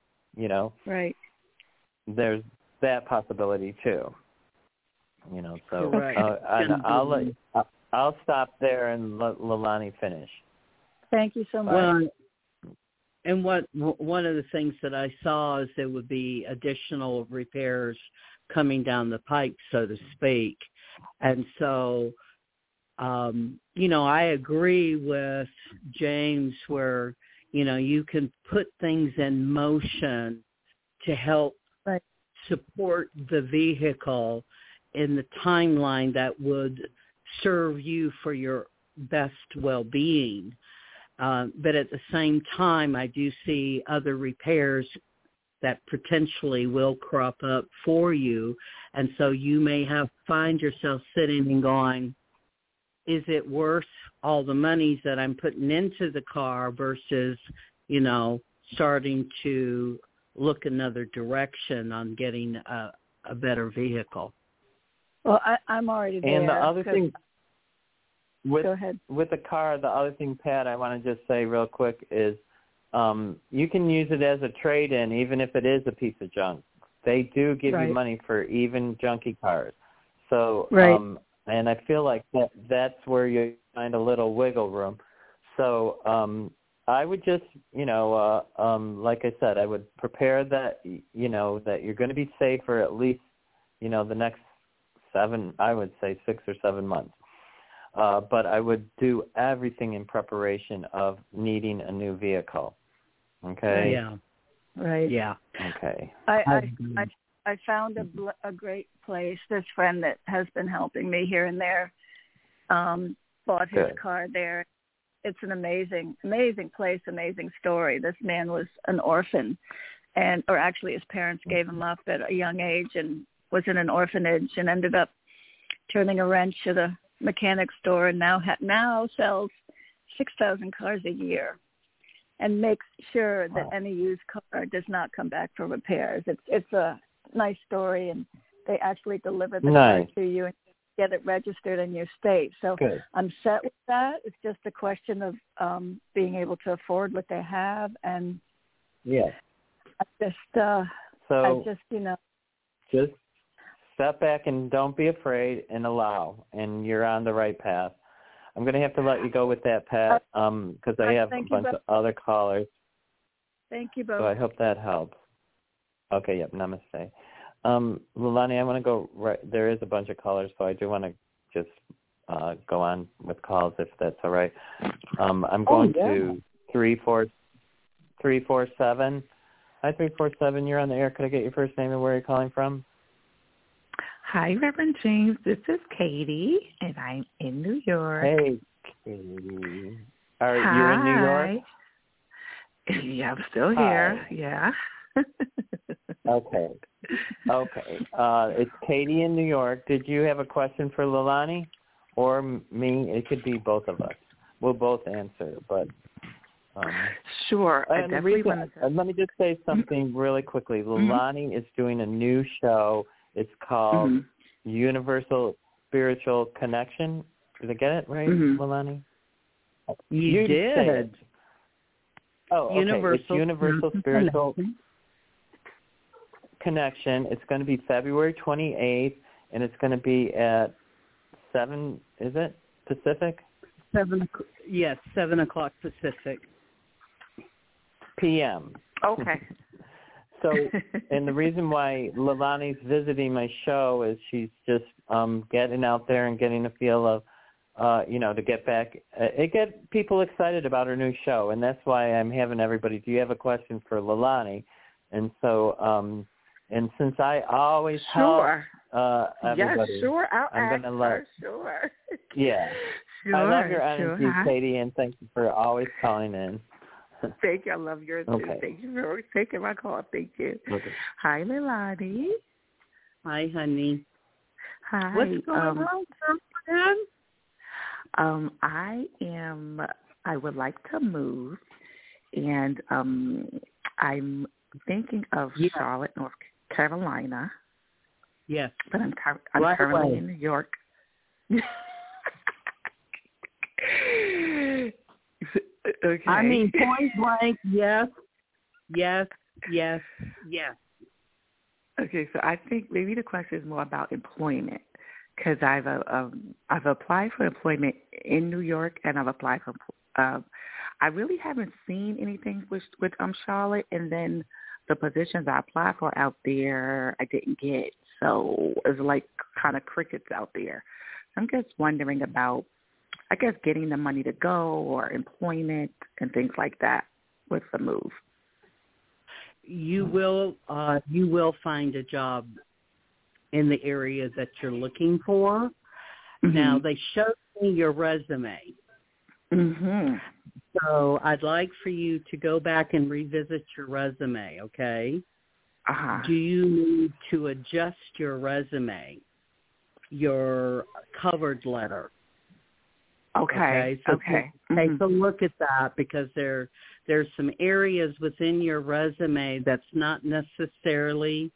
C: There's that possibility too. So I'll stop there and let Leilani finish.
E: Thank you so much.
D: Well, and one of the things that I saw is there would be additional repairs coming down the pike, so to speak. And so, I agree with James where, you can put things in motion to help support the vehicle in the timeline that would serve you for your best well-being. But at the same time, I do see other repairs that potentially will crop up for you. And so you may find yourself sitting and going, is it worth all the monies that I'm putting into the car versus, starting to look another direction on getting a better vehicle?
E: Well, I'm already there.
C: And the other thing,
E: go ahead.
C: With the car, the other thing, Pat, I want to just say real quick is you can use it as a trade-in even if it is a piece of junk. They do give you money for even junky cars. So, and I feel like that's where you find a little wiggle room. So I would just, like I said, I would prepare that, that you're going to be safe for at least, the next 6 or 7 months. But I would do everything in preparation of needing a new vehicle. Okay?
D: Yeah.
E: Right.
D: Yeah.
C: Okay.
E: I found a great place. This friend that has been helping me here and there bought his car there. It's an amazing place, amazing story. This man was an orphan, or actually his parents gave him up at a young age and was in an orphanage and ended up turning a wrench at a mechanic store and now sells 6,000 cars a year and makes sure that any used car does not come back for repairs. It's a nice story, and they actually deliver the car to you and get it registered in your state. So I'm set with that. It's just a question of being able to afford what they have, and just
C: step back and don't be afraid and allow, and you're on the right path. I'm going to have to let you go with that, Pat, because I have a bunch of other callers.
E: Thank you both.
C: So I hope that helps. Okay, namaste. Leilani, I want to go right. There is a bunch of callers, so I do want to just go on with calls if that's all right. I'm going to 347. Hi, 347. You're on the air. Could I get your first name and where you're calling from?
F: Hi, Reverend James. This is Katie, and I'm in New York.
C: Hey, Katie. You're in New York?
F: Yeah, I'm still here. Yeah.
C: Okay. It's Katie in New York. Did you have a question for Leilani or me? It could be both of us. We'll both answer, but
F: sure. I definitely
C: let me just say something really quickly. Leilani is doing a new show. It's called Universal Spiritual Connection. Did I get it right, Leilani?
D: You did.
C: Oh, okay. It's Universal Spiritual Connection. It's going to be February 28th, and it's going to be at 7, is it, Pacific?
D: 7 o'clock Pacific.
C: p.m.
F: Okay.
C: So, and the reason why Leilani's visiting my show is she's just getting out there and getting a feel of, to get back, get people excited about her new show, and that's why I'm having everybody. Do you have a question for Leilani? And so, And since I always help everybody,
F: yes, sure.
C: I'm going to let.
F: Sure.
C: Yeah.
F: Sure.
C: I love your energy,
F: sure.
C: Katie, and thank you for always calling in.
F: Thank you. I love yours too. Thank you for taking my call. Thank you.
C: Okay.
F: Hi, Leilani.
D: Hi, honey.
F: Hi.
D: What's going on, girlfriend?
F: I would like to move, and I'm thinking of Charlotte, North Carolina.
D: Yes.
F: But I'm
D: right
F: currently
D: away.
F: in New York. Okay.
D: I mean, point blank, yes.
F: Okay, so I think maybe the question is more about employment, because I've applied for employment in New York, and I've applied for. I really haven't seen anything with Charlotte, and then the positions I applied for out there, I didn't get. So it's like kind of crickets out there. I'm just wondering about, I guess, getting the money to go or employment and things like that with the move.
D: You will find a job in the area that you're looking for.
F: Mm-hmm.
D: Now, they showed me your resume.
F: Mm-hmm.
D: So I'd like for you to go back and revisit your resume, okay?
F: Uh-huh.
D: Do you need to adjust your resume, your covered letter?
F: Okay.
D: So
F: okay.
D: Take a look at that, because there's some areas within your resume that's not necessarily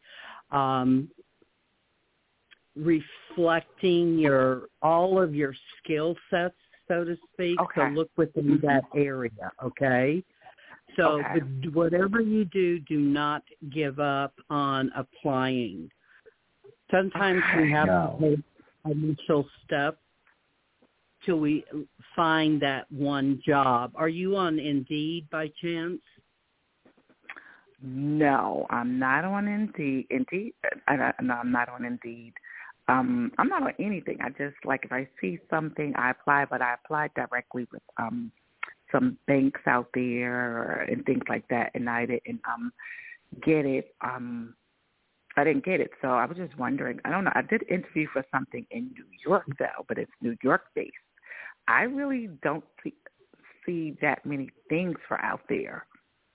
D: reflecting all of your skill sets, so to speak.
F: Okay.
D: So look within that area, okay? So whatever you do not give up on applying. Sometimes we have to take initial step till we find that one job. Are you on Indeed by chance?
F: No, I'm not on Indeed. No, I'm not on Indeed. I'm not on anything. I just, like, if I see something, I apply, but I apply directly with some banks out there and things like that, and I didn't get it. I didn't get it, so I was just wondering. I don't know. I did interview for something in New York, though, but it's New York-based. I really don't see that many things for out there.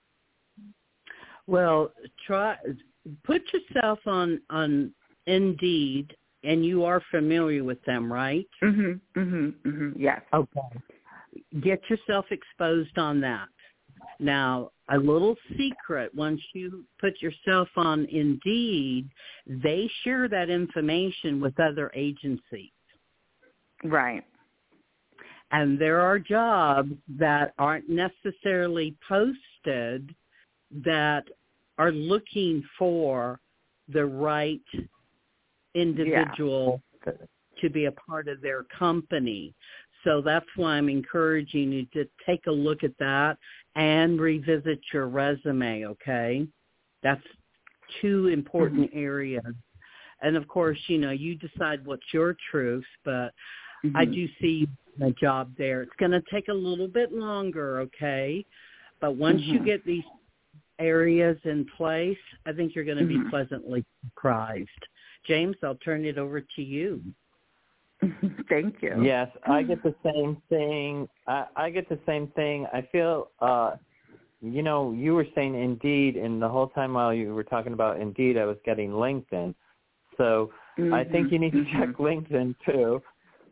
D: Well, put yourself on Indeed, and you are familiar with them, right?
F: Yes.
D: Okay. Get yourself exposed on that. Now, a little secret, once you put yourself on Indeed, they share that information with other agencies.
F: Right.
D: And there are jobs that aren't necessarily posted that are looking for the right individual to be a part of their company. So that's why I'm encouraging you to take a look at that and revisit your resume, okay? That's two important areas. And, of course, you decide what's your truth, but I do see a job there. It's going to take a little bit longer, okay? But once you get these areas in place, I think you're going to be pleasantly surprised. James, I'll turn it over to you.
F: Thank you.
C: Yes, I get the same thing. I get the same thing. I feel, you were saying Indeed, and the whole time while you were talking about Indeed, I was getting LinkedIn. So I think you need to check LinkedIn too.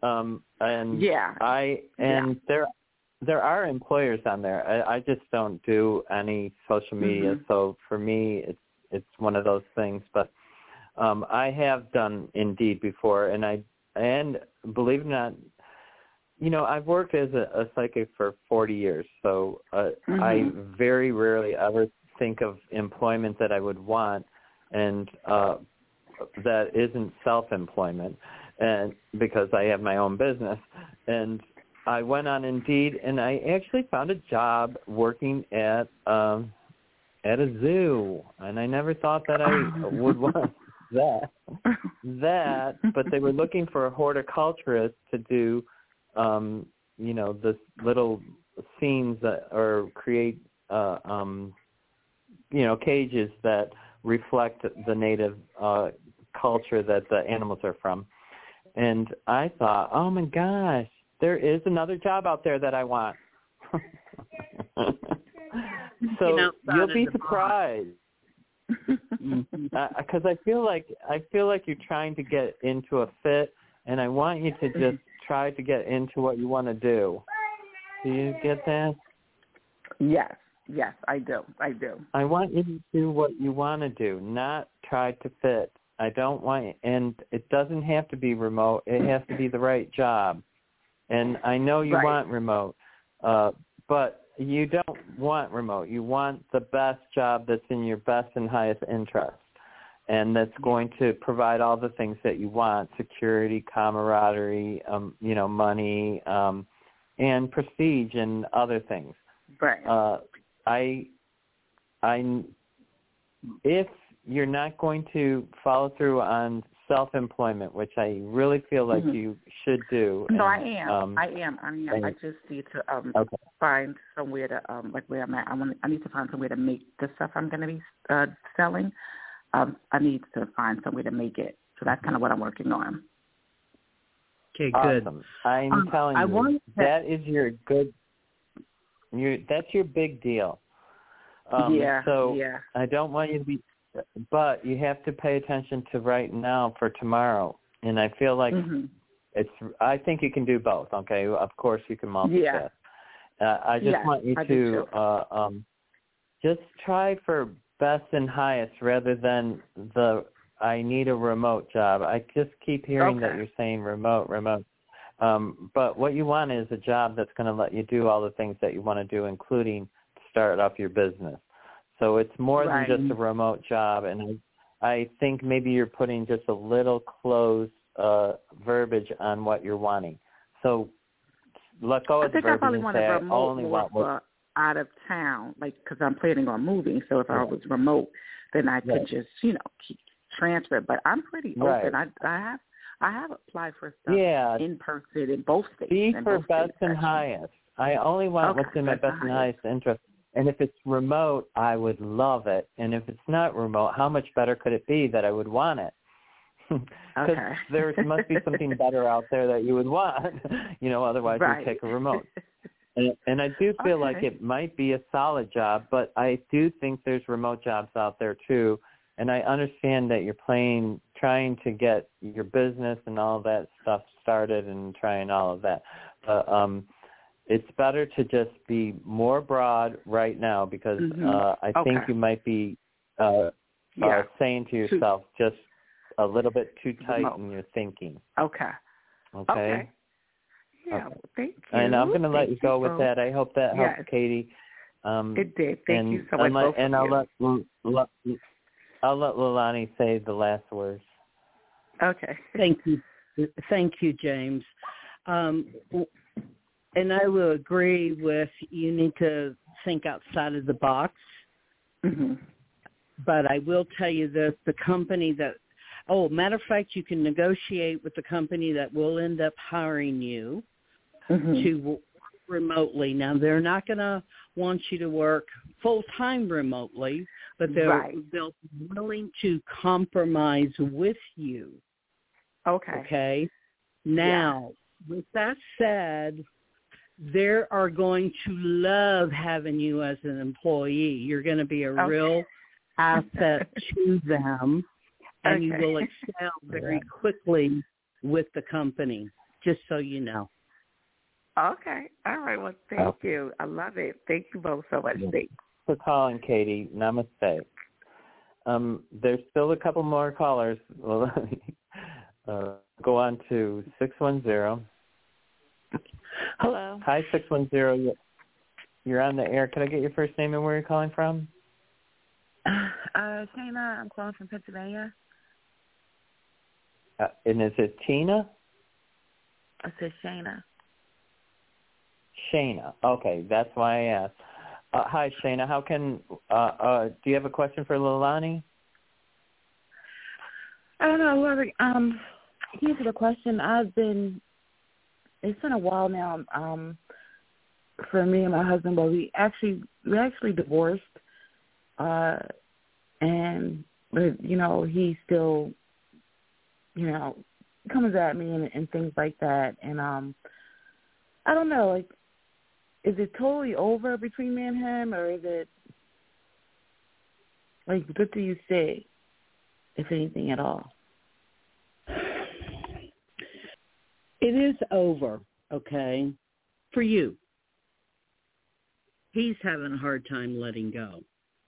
C: There are employers on there. I just don't do any social media, so for me, it's one of those things. But I have done Indeed before, and believe it or not, I've worked as a psychic for 40 years, so I very rarely ever think of employment that I would want, and that isn't self-employment, and because I have my own business. And I went on Indeed, and I actually found a job working at a zoo, and I never thought that I would want that, but they were looking for a horticulturist to do, this little scenes that, or create, cages that reflect the native culture that the animals are from. And I thought, oh my gosh, there is another job out there that I want. So you'll be surprised. Because I feel like you're trying to get into a fit, and I want you to just try to get into what you want to do. Do you get that?
F: Yes, I do.
C: I want you to do what you want to do, not try to fit. I don't want, and it doesn't have to be remote. It has to be the right job. And I know you want remote, but you don't want remote. You want the best job that's in your best and highest interest, and that's going to provide all the things that you want: security, camaraderie, money, and prestige, and other things.
F: Right.
C: If you're not going to follow through on self-employment, which I really feel like you should do.
F: No,
C: and,
F: I am. I just need to find somewhere to like where I'm at. I need to find somewhere to make the stuff I'm going to be selling. I need to find somewhere to make it. So that's kind of what I'm working on.
D: Okay, good.
C: Awesome. I'm telling you, that is that's your big deal. I don't want you to be, but you have to pay attention to right now for tomorrow. And I feel like I think you can do both. Okay. Of course you can multitask. I just want you to just try for best and highest rather than I need a remote job. I just keep hearing that you're saying remote. But what you want is a job that's going to let you do all the things that you want to do, including start up your business. So it's more than just a remote job. And I think maybe you're putting just a little closed verbiage on what you're wanting. So let go of the verbiage and say, I only want what
F: out of town, like, because I'm planning on moving. So if I was remote, then I could just, keep transfer. But I'm pretty open. I have applied for stuff in person in both states.
C: Be for best and highest. I only want what's in my best and highest interest. And if it's remote, I would love it. And if it's not remote, how much better could it be that I would want it? Because there must be something better out there that you would want. Otherwise you'd take a remote. And I do feel like it might be a solid job, but I do think there's remote jobs out there too. And I understand that you're trying to get your business and all that stuff started and trying all of that. But it's better to just be more broad right now because I think you might be saying to yourself just a little bit too tight in your thinking.
F: Okay. Yeah, thank you.
C: And I'm going to let you go with that. I hope that helps, Katie.
F: It did. Thank you so much.
C: I'll let Leilani say the last words.
F: Okay.
D: Thank you, James. And I will agree with you need to think outside of the box. But I will tell you this, the company matter of fact, you can negotiate with the company that will end up hiring you to work remotely. Now, they're not going to want you to work full-time remotely, but they'll be willing to compromise with you. Okay? Now, with that said, they are going to love having you as an employee. You're going to be a real asset to them, and you will excel very quickly with the company, just so you know.
F: Okay. All right. Well, thank you. I love it. Thank you both so much.
C: Thanks for calling, Katie. Namaste. There's still a couple more callers. Go on to 610.
G: Hello.
C: Hi, 610. You're on the air. Can I get your first name and where you're calling from?
G: Shana. I'm calling from Pennsylvania.
C: And is it Tina?
G: I said Shana.
C: Shana. Okay, that's why I asked. Hi, Shana. How can? Do you have a question for Leilani?
G: I don't know. Whoever answered the question. It's been a while now. For me and my husband, but we actually divorced. And but, you know, he still, you know, comes at me and things like that. And I don't know, like, is it totally over between me and him, or is it, like, what do you say, if anything at all?
D: It is over, okay, for you. He's having a hard time letting go.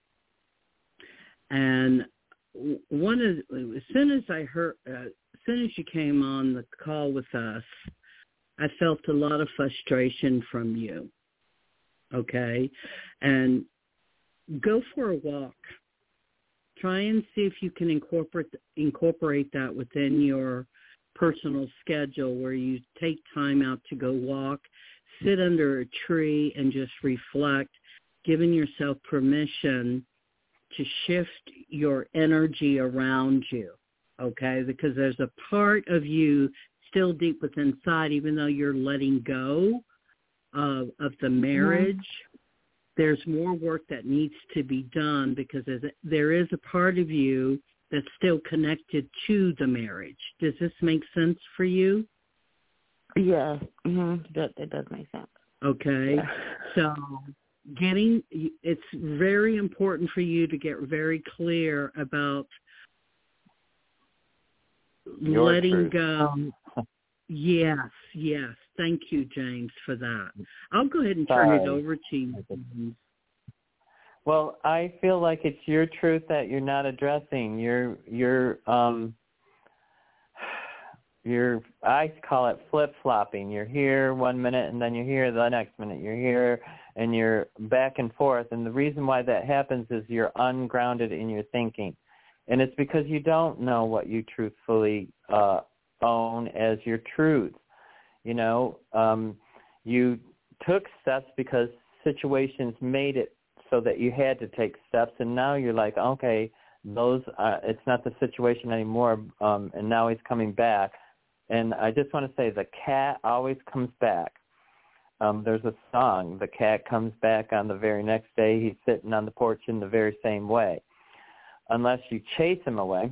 D: And as soon as you came on the call with us, I felt a lot of frustration from you, okay? And go for a walk. Try and see if you can incorporate that within your personal schedule, where you take time out to go walk, sit under a tree and just reflect, giving yourself permission to shift your energy around you, okay? Because there's a part of you still deep within inside, even though you're letting go of the marriage, there's more work that needs to be done, because there is a part of you that's still connected to the marriage. Does this make sense for you?
G: Yeah, it does make sense.
D: Okay, yeah. So it's very important for you to get very clear about
C: your
D: letting
C: truth.
D: go. Yes. Thank you, James, for that. I'll go ahead and turn it over to you.
C: Well, I feel like it's your truth that you're not addressing. I call it flip-flopping. You're here 1 minute and then you're here the next minute. You're here and you're back and forth. And the reason why that happens is you're ungrounded in your thinking. And it's because you don't know what you truthfully own as your truth. You know, you took steps because situations made it so that you had to take steps, and now you're like, okay, it's not the situation anymore, and now he's coming back. And I just want to say the cat always comes back. There's a song, the cat comes back on the very next day. He's sitting on the porch in the very same way. Unless you chase him away,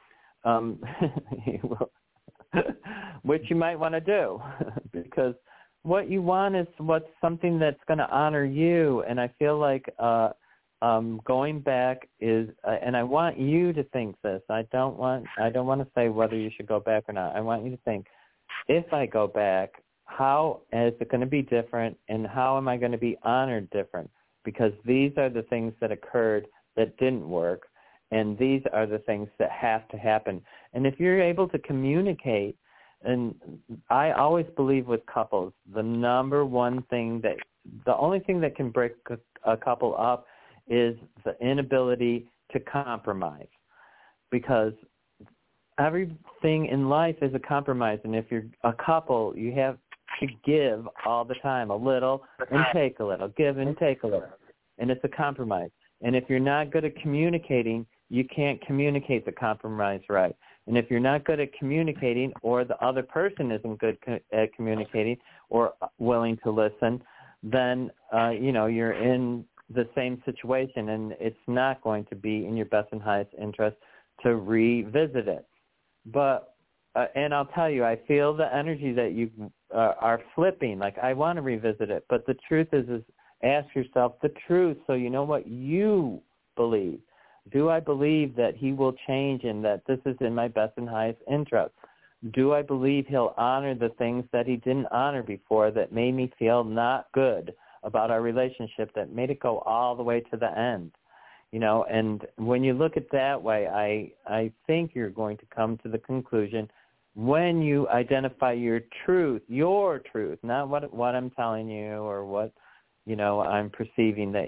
C: he will, which you might want to do, because what you want is something that's going to honor you. And I feel like going back is, and I want you to think this. I don't want to say whether you should go back or not. I want you to think, if I go back, how is it going to be different, and how am I going to be honored different? Because these are the things that occurred that didn't work, and these are the things that have to happen. And if you're able to communicate, and I always believe with couples, the only thing that can break a couple up is the inability to compromise, because everything in life is a compromise. And if you're a couple, you have to give all the time, a little and take a little, give and take a little, and it's a compromise. And if you're not good at communicating, you can't communicate the compromise right. And if you're not good at communicating, or the other person isn't good at communicating or willing to listen, then, you're in the same situation, and it's not going to be in your best and highest interest to revisit it. But, and I'll tell you, I feel the energy that you are flipping. Like, I want to revisit it. But the truth is ask yourself the truth so you know what you believe. Do I believe that he will change and that this is in my best and highest interest? Do I believe he'll honor the things that he didn't honor before that made me feel not good about our relationship, that made it go all the way to the end? And when you look at it that way, I think you're going to come to the conclusion, when you identify your truth, not what I'm telling you or what, I'm perceiving that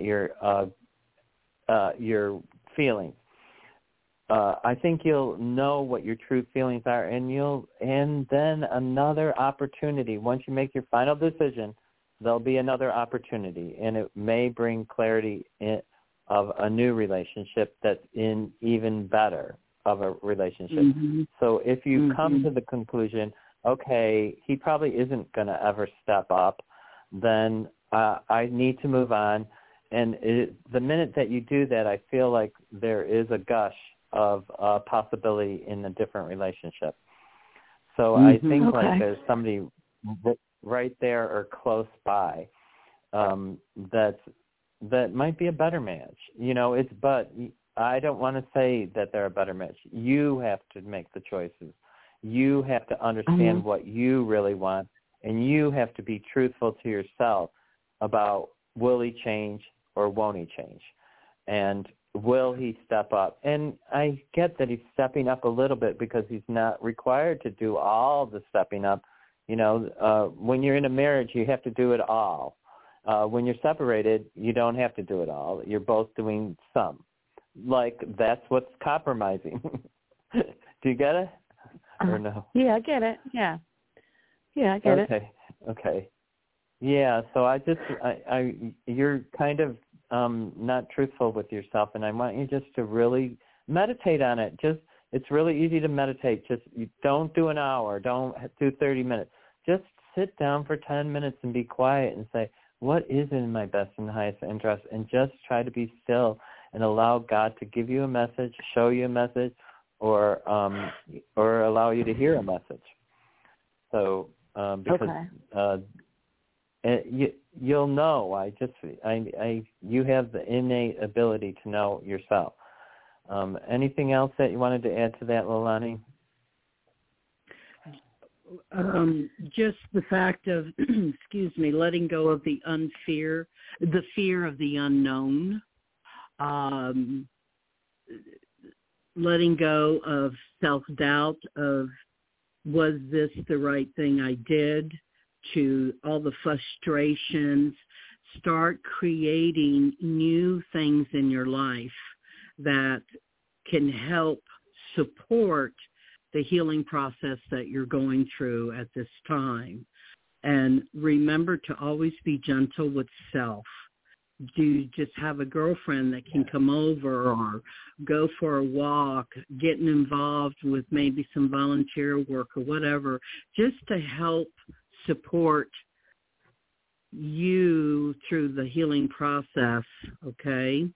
C: you're feelings. I think you'll know what your true feelings are, and then another opportunity. Once you make your final decision, there'll be another opportunity, and it may bring clarity of a new relationship that's in even better of a relationship. Mm-hmm. So if you come to the conclusion, okay, he probably isn't going to ever step up, then I need to move on. And the minute that you do that, I feel like there is a gush of possibility in a different relationship. So I think like there's somebody right there or close by that might be a better match. But I don't want to say that they're a better match. You have to make the choices. You have to understand what you really want, and you have to be truthful to yourself about will he change or won't he change, and will he step up. And I get that he's stepping up a little bit because he's not required to do all the stepping up. When you're in a marriage, you have to do it all. When you're separated, you don't have to do it all. You're both doing some. Like, that's what's compromising. Do you get it? Or no?
G: Yeah, I get it. Yeah, I get it.
C: Okay. Yeah, so you're kind of not truthful with yourself, and I want you just to really meditate on it. It's really easy to meditate. Just don't do an hour. Don't do 30 minutes. Just sit down for 10 minutes and be quiet and say, what is in my best and highest interest? And just try to be still and allow God to give you a message, show you a message, or allow you to hear a message. So because you'll know. You have the innate ability to know yourself. Anything else that you wanted to add to that, Leilani?
D: Just the fact of, letting go of the fear of the unknown, letting go of self-doubt of, was this the right thing I did, to all the frustrations. Start creating new things in your life that can help support the healing process that you're going through at this time. And remember to always be gentle with self. Do just have a girlfriend that can come over or go for a walk, getting involved with maybe some volunteer work or whatever, just to help support you through the healing process, okay?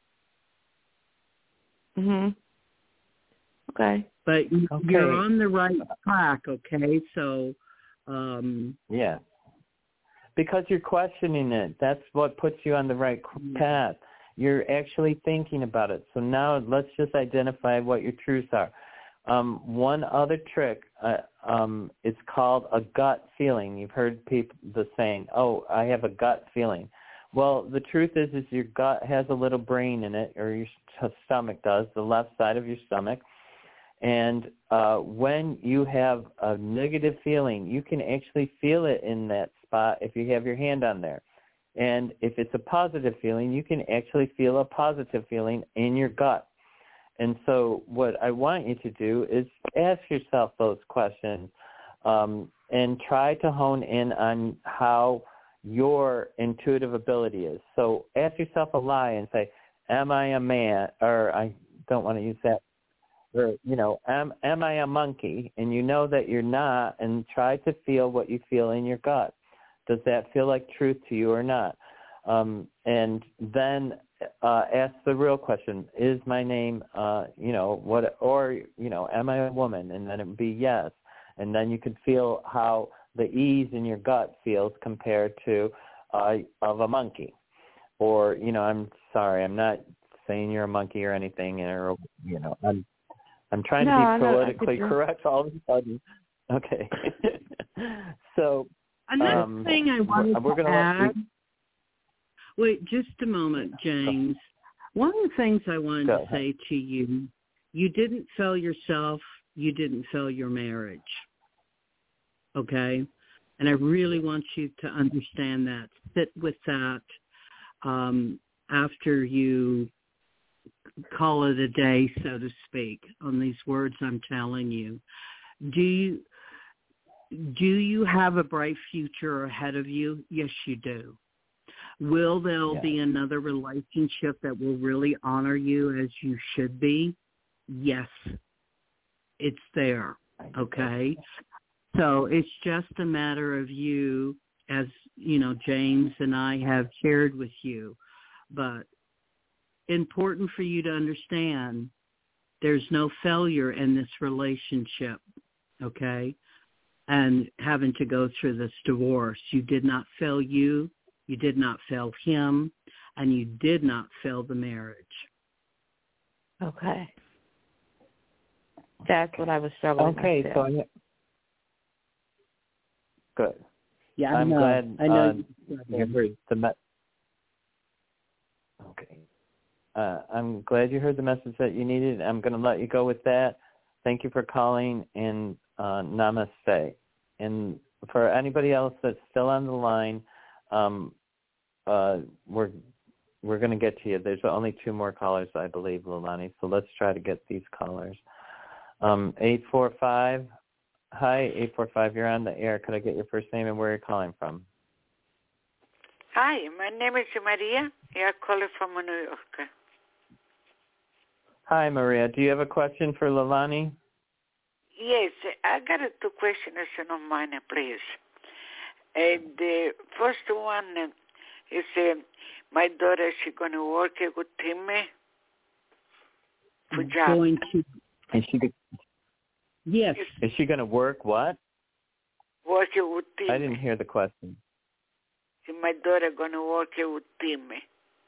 G: Okay.
D: But you're on the right track, okay? So,
C: yeah. Because you're questioning it. That's what puts you on the right path. You're actually thinking about it. So now let's just identify what your truths are. One other trick, it's called a gut feeling. You've heard the saying, oh, I have a gut feeling. Well, the truth is your gut has a little brain in it, or your stomach does, the left side of your stomach. And when you have a negative feeling, you can actually feel it in that spot if you have your hand on there. And if it's a positive feeling, you can actually feel a positive feeling in your gut. And so what I want you to do is ask yourself those questions and try to hone in on how your intuitive ability is. So ask yourself a lie and say, am I a man? Or I don't want to use that. Or, am I a monkey? And you know that you're not, and try to feel what you feel in your gut. Does that feel like truth to you or not? And then ask the real question, is my name, am I a woman? And then it would be yes. And then you could feel how the ease in your gut feels compared to of a monkey. Or, I'm sorry, I'm not saying you're a monkey or anything, or, I'm trying to be politically correct all of a sudden. Okay. So
D: another thing I wanted to add. Wait, just a moment, James. One of the things I wanted to say to you, you didn't fail yourself, you didn't fail your marriage. Okay? And I really want you to understand that. Sit with that after you call it a day, so to speak, on these words I'm telling you. Do you have a bright future ahead of you? Yes, you do. Will there be another relationship that will really honor you as you should be? Yes, it's there, okay? So it's just a matter of you, as, James and I have shared with you. But important for you to understand There's no failure in this relationship, okay? And having to go through this divorce. You did not fail you did not fail him, and you did not fail the marriage.
G: Okay. That's what I was struggling with.
C: Okay, so good.
D: Yeah,
C: I'm glad
D: I know.
C: you heard the Okay. I'm glad you heard the message that you needed. I'm going to let you go with that. Thank you for calling, and namaste. And for anybody else that's still on the line, we're going to get to you. There's only 2 more callers, I believe, Leilani. So let's try to get these callers. 845. Hi, 845. You're on the air. Could I get your first name and where you're calling from?
H: Hi, my name is Maria. I'm calling from New York.
C: Hi, Maria. Do you have a question for Leilani?
H: Yes, I got 2 questions, if you don't mind, please. The first one is my daughter, she's going to work with Timmy for job.
D: Yes.
C: Is she going to work what?
H: Working with Timmy.
C: I didn't hear the question.
H: My daughter going to work with Timmy.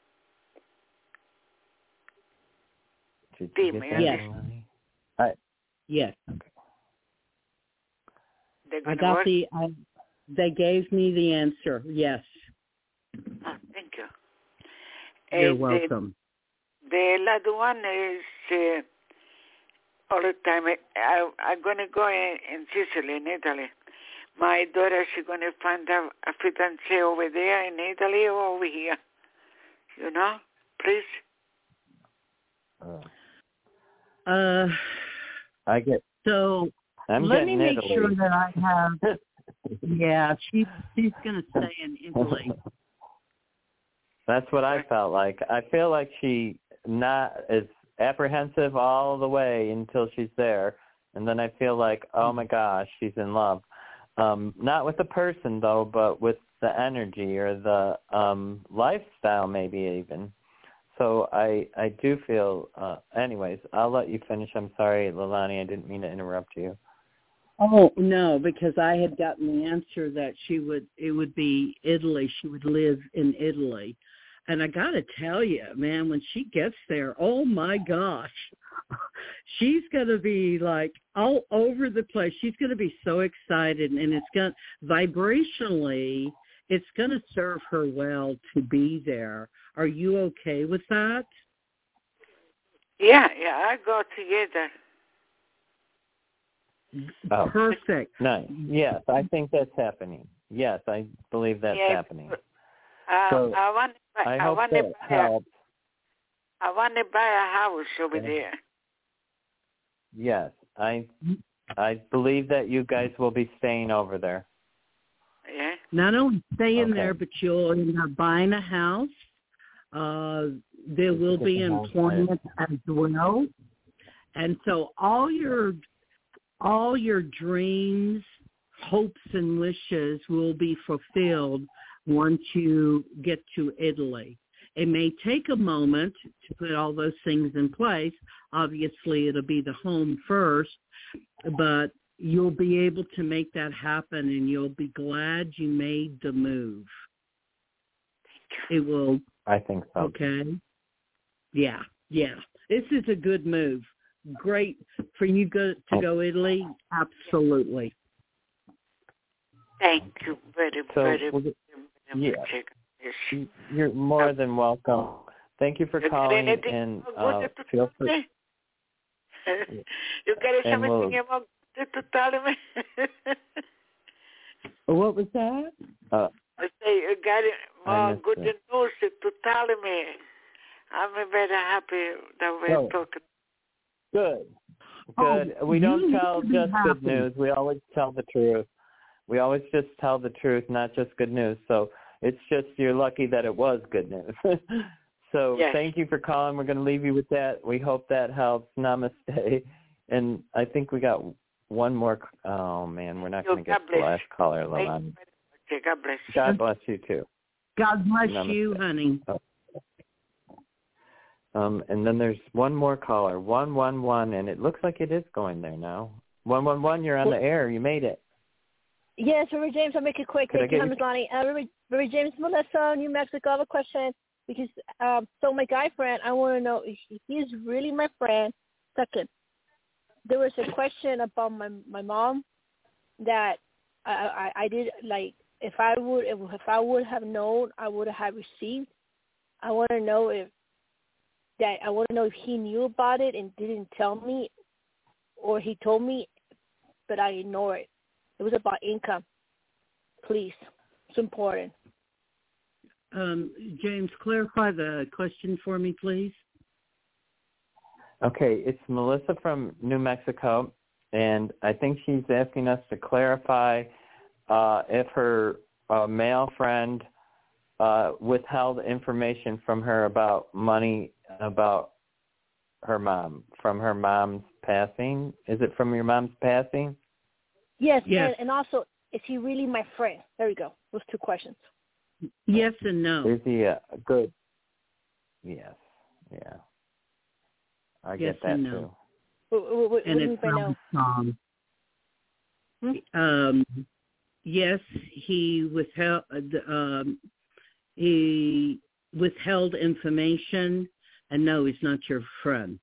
H: Timmy,
D: yes. Yes.
C: Okay.
D: I got they gave me the answer. Yes.
H: Oh, thank you.
D: You're welcome.
H: The last one is all the time. I'm going to go in Sicily, in Italy. My daughter, she's going to find a fiancé over there in Italy or over here. You know, please.
C: I get.
D: So let me make sure that I have. Yeah, she's going to stay in Italy.
C: That's what I felt like. I feel like she not is apprehensive all the way until she's there, and then I feel like, oh my gosh, she's in love. Not with the person though, but with the energy or the lifestyle, maybe even. So I do feel. Anyways, I'll let you finish. I'm sorry, Leilani. I didn't mean to interrupt you.
D: Oh no, because I had gotten the answer that it would be Italy. She would live in Italy. And I got to tell you, man, when she gets there, oh, my gosh, she's going to be like all over the place. She's going to be so excited. And it's going vibrationally, it's going to serve her well to be there. Are you okay with that?
H: Yeah, I go together.
C: Oh,
D: perfect.
C: Nice. Yes, I think that's happening. Yes, I believe that's happening. So
H: I want
C: that helps.
H: I want to buy a house over there.
C: Yes, I believe that you guys will be staying over there.
H: Yeah.
D: Not only staying there, but you'll end up buying a house. There will be employment as well, and so all your dreams, hopes, and wishes will be fulfilled once you get to Italy. It may take a moment to put all those things in place. Obviously, it'll be the home first, but you'll be able to make that happen, and you'll be glad you made the move. It will.
C: I think so.
D: Okay. Yeah. This is a good move. Great for you to go Italy. Absolutely.
H: Thank you very much.
C: Yeah. You're more than welcome. Thank you for calling, and feel free.
H: You got something about to tell me?
D: What was that?
H: I say you got more good news to tell me. I'm very happy that we're talking.
C: Good. We don't tell just good news. We always tell the truth. We always just tell the truth, not just good news. So it's just you're lucky that it was good news. So Thank you for calling. We're going to leave you with that. We hope that helps. Namaste. And I think we got one more. Oh, man, we're not going to get the last caller.
H: God bless you.
C: God bless you, too.
D: God bless
C: Namaste.
D: you, honey.
C: Oh. And then there's one more caller, 111, and it looks like it is going there now. 111, you're on the air. You made it.
I: Yes, Reverend James, I'll make it quick. Thank you, Ms. Lonnie. Reverend James, Melissa, New Mexico, I have a question. Because, so my guy friend, I want to know if he's really my friend. Second, there was a question about my mom that I did, like, if I would have known, I would have received. I want to know if he knew about it and didn't tell me, or he told me, but I ignored it. It was about income. Please, it's important.
D: James, clarify the question for me, please.
C: Okay, it's Melissa from New Mexico, and I think she's asking us to clarify if her male friend withheld information from her about money about her mom, from her mom's passing. Is it from your mom's passing?
I: Yes. And also, is he really my friend? There we go. Those two questions.
D: Yes and no.
C: Is he good? Yes. Yeah. I get that
I: too. What do you mean by no?
D: Yes, he withheld information, and no, he's not your friend.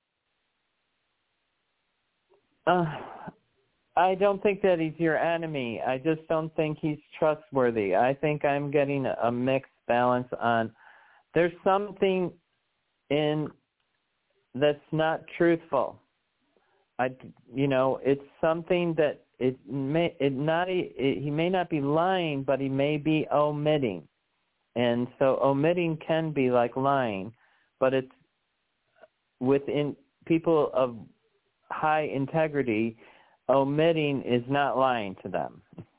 C: I don't think that he's your enemy. I just don't think he's trustworthy. I think I'm getting a mixed balance on. There's something in that's not truthful. It's something that he may not be lying, but he may be omitting. And so omitting can be like lying, but it's within people of high integrity. Omitting is not lying to them.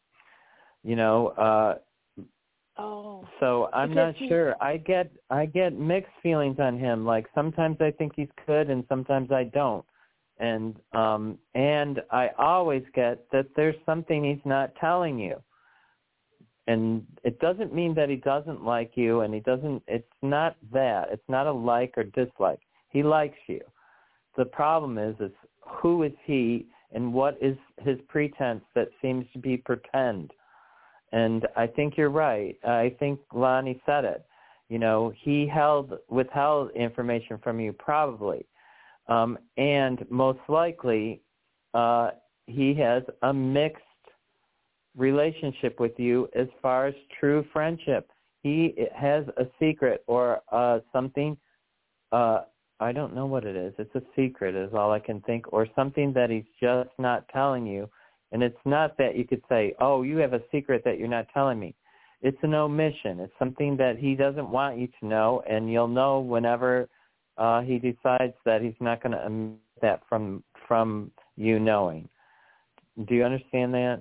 C: So I'm not sure. I get mixed feelings on him. Like sometimes I think he's good and sometimes I don't. And I always get that there's something he's not telling you. And it doesn't mean that he doesn't like you, and it's not that. It's not a like or dislike. He likes you. The problem is who is he and what is his pretense that seems to be pretend. And I think you're right. I think Lonnie said it. He withheld information from you probably. And most likely he has a mixed relationship with you as far as true friendship. He has a secret or something, I don't know what it is. It's a secret is all I can think, or something that he's just not telling you. And it's not that you could say, oh, you have a secret that you're not telling me. It's an omission. It's something that he doesn't want you to know, and you'll know whenever he decides that he's not going to omit that from you knowing. Do you understand that?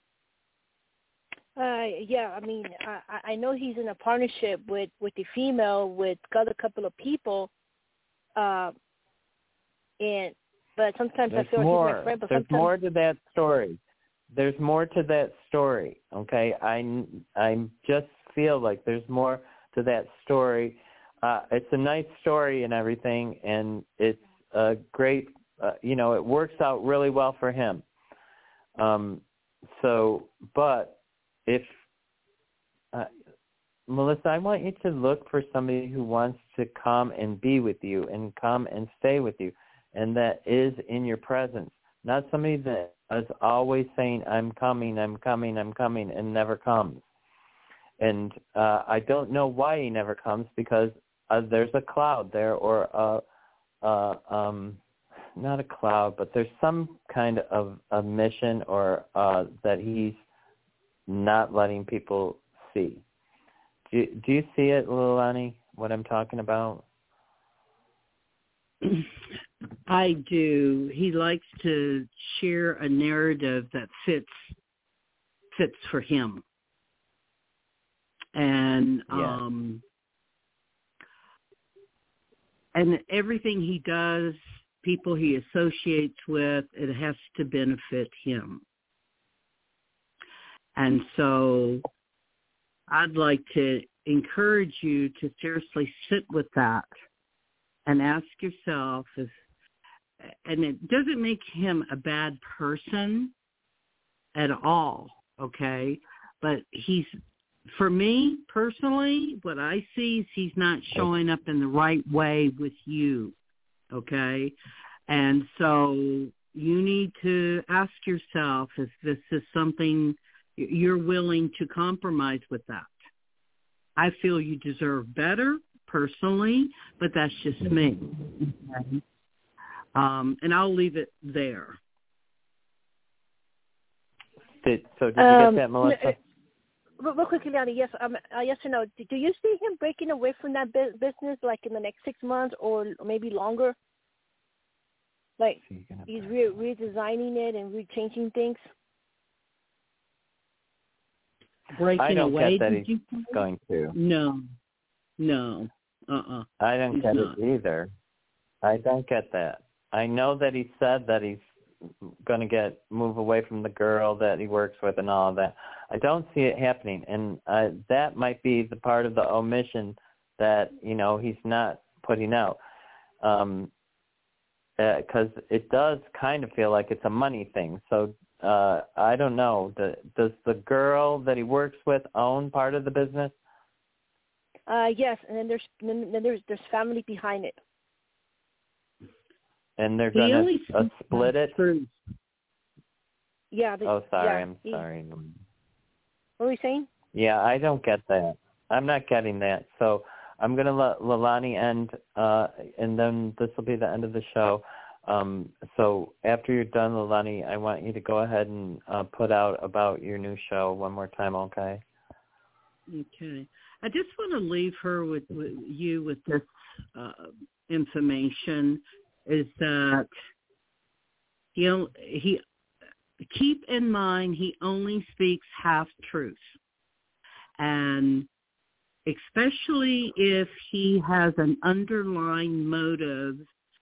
I: Yeah, I mean, I know he's in a partnership with the female, with other couple of people, but sometimes I feel like he's my friend. But
C: there's more to that story. There's more to that story. Okay, I just feel like there's more to that story. It's a nice story and everything, and it's a great. It works out really well for him. But if Melissa, I want you to look for somebody who wants to come and be with you and come and stay with you, and that is in your presence, not somebody that is always saying, I'm coming, and never comes. And I don't know why he never comes, because there's a cloud there, or not a cloud, but there's some kind of a mission or that he's not letting people see. Do you see it, Lilani, what I'm talking about?
D: I do. He likes to share a narrative that fits for him. And and everything he does, people he associates with, it has to benefit him. And so I'd like to encourage you to seriously sit with that and ask yourself and it doesn't make him a bad person at all, okay? But for me personally, what I see is he's not showing up in the right way with you, okay? And so you need to ask yourself if this is something you're willing to compromise with that. I feel you deserve better personally, but that's just me. Okay? And I'll leave it there.
C: Did you get that, Melissa?
I: Real quickly, Leonie, yes or no? Do you see him breaking away from that business like in the next 6 months or maybe longer? Like he's redesigning it and changing things?
D: Breaking away?
C: I don't get that he's going to.
D: No.
C: I don't get it either. I don't get that. I know that he said that he's going to move away from the girl that he works with and all of that. I don't see it happening, and that might be the part of the omission that he's not putting out, because it does kind of feel like it's a money thing. So I don't know. Does the girl that he works with own part of the business?
I: Yes, and then there's family behind it.
C: And they're going to split it?
I: Yeah.
C: Sorry. I'm sorry.
I: What were you saying?
C: Yeah, I don't get that. I'm not getting that. So I'm going to let Leilani end, and then this will be the end of the show. So after you're done, Leilani, I want you to go ahead and put out about your new show one more time, okay?
D: Okay. I just want to leave her with this information, is that he keep in mind he only speaks half truths, and especially if he has an underlying motive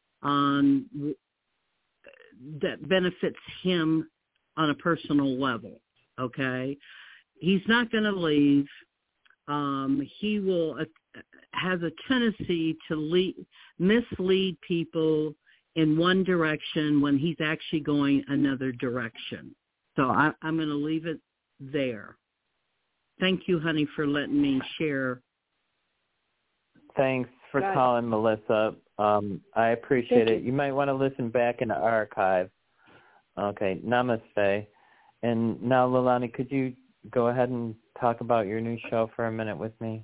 D: that benefits him on a personal level. Okay, he's not going to leave. He has a tendency to mislead people in one direction when he's actually going another direction. So I'm going to leave it there. Thank you, honey, for letting me share.
C: Thanks for calling, Melissa. I appreciate it. You might want to listen back in the archive. Okay, namaste. And now, Leilani, could you go ahead and talk about your new show for a minute with me?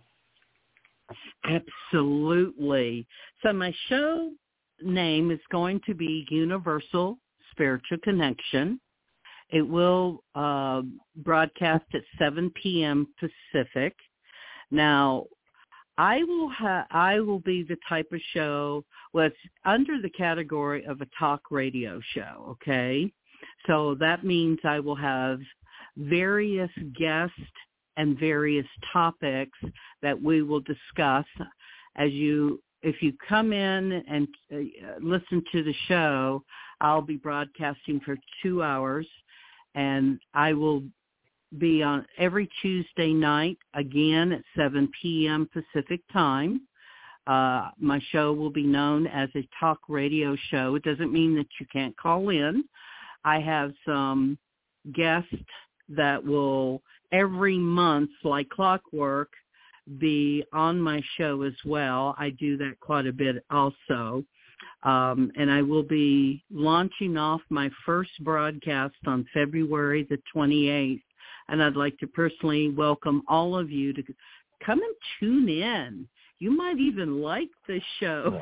D: Absolutely. So my show name is going to be Universal Spiritual Connection. It will broadcast at 7 p.m. Pacific. Now, I will be the type of show that's under the category of a talk radio show, okay? So that means I will have various guests and various topics that we will discuss. If you come in and listen to the show, I'll be broadcasting for 2 hours, and I will be on every Tuesday night, again at 7 p.m. Pacific time. My show will be known as a talk radio show. It doesn't mean that you can't call in. I have some guests that will every month, like clockwork, be on my show as well. I do that quite a bit also. And I will be launching off my first broadcast on February the 28th. And I'd like to personally welcome all of you to come and tune in. You might even like this show.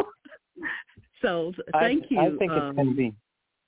D: So thank you.
C: I think it's going to be.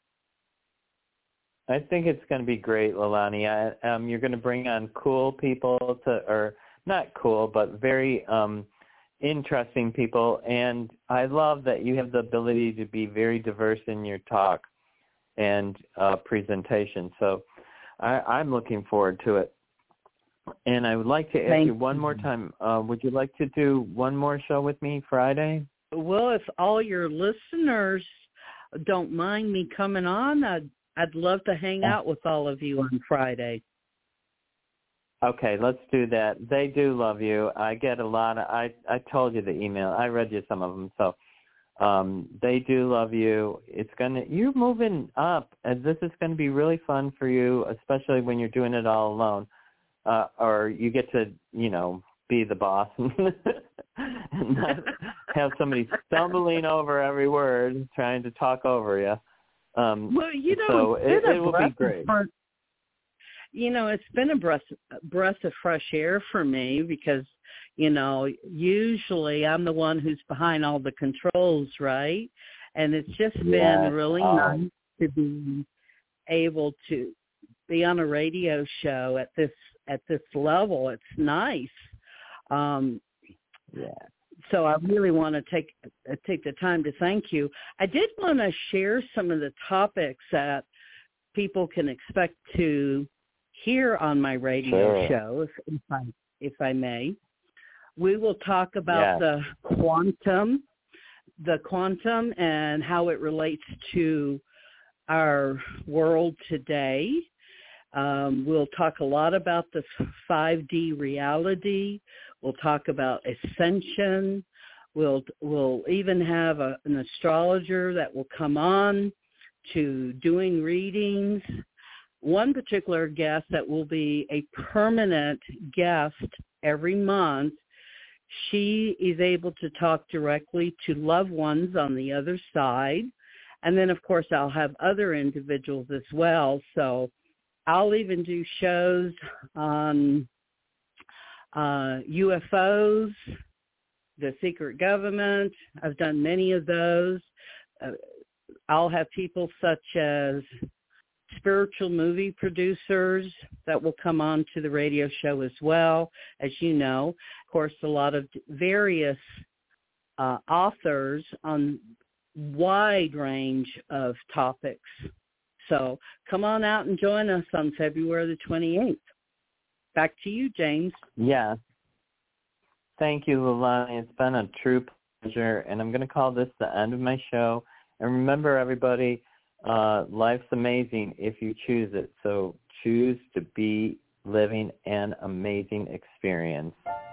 C: I think it's going to be great, Leilani. You're going to bring on cool people or not cool, but very interesting people. And I love that you have the ability to be very diverse in your talk and presentation. So I'm looking forward to it. And I would like to ask you one more time, would you like to do one more show with me Friday?
D: Well, if all your listeners don't mind me coming on, I'd love to hang out with all of you on Friday.
C: Okay, let's do that. They do love you. I get a lot of, I told you the email. I read you some of them. So They do love you. You're moving up, and this is going to be really fun for you, especially when you're doing it all alone, or you get to, be the boss and not have somebody stumbling over every word, trying to talk over you. So it will be great.
D: It's been a breath of fresh air for me because, usually I'm the one who's behind all the controls, right? And it's just been really nice to be able to be on a radio show at this level. It's nice. So I really want to take the time to thank you. I did want to share some of the topics that people can expect to hear on my radio show, if I may. We will talk about the quantum and how it relates to our world today. We'll talk a lot about the 5D reality. We'll talk about ascension. We'll even have an astrologer that will come on to doing readings. One particular guest that will be a permanent guest every month, she is able to talk directly to loved ones on the other side. And then, of course, I'll have other individuals as well. So I'll even do shows on UFOs, the secret government. I've done many of those. I'll have people such as spiritual movie producers that will come on to the radio show as well, as you know. Of course, a lot of various authors on wide range of topics. So come on out and join us on February the 28th. Back to you, James.
C: Yeah. Thank you, Leilani. It's been a true pleasure, and I'm going to call this the end of my show. And remember, everybody, life's amazing if you choose it. So choose to be living an amazing experience.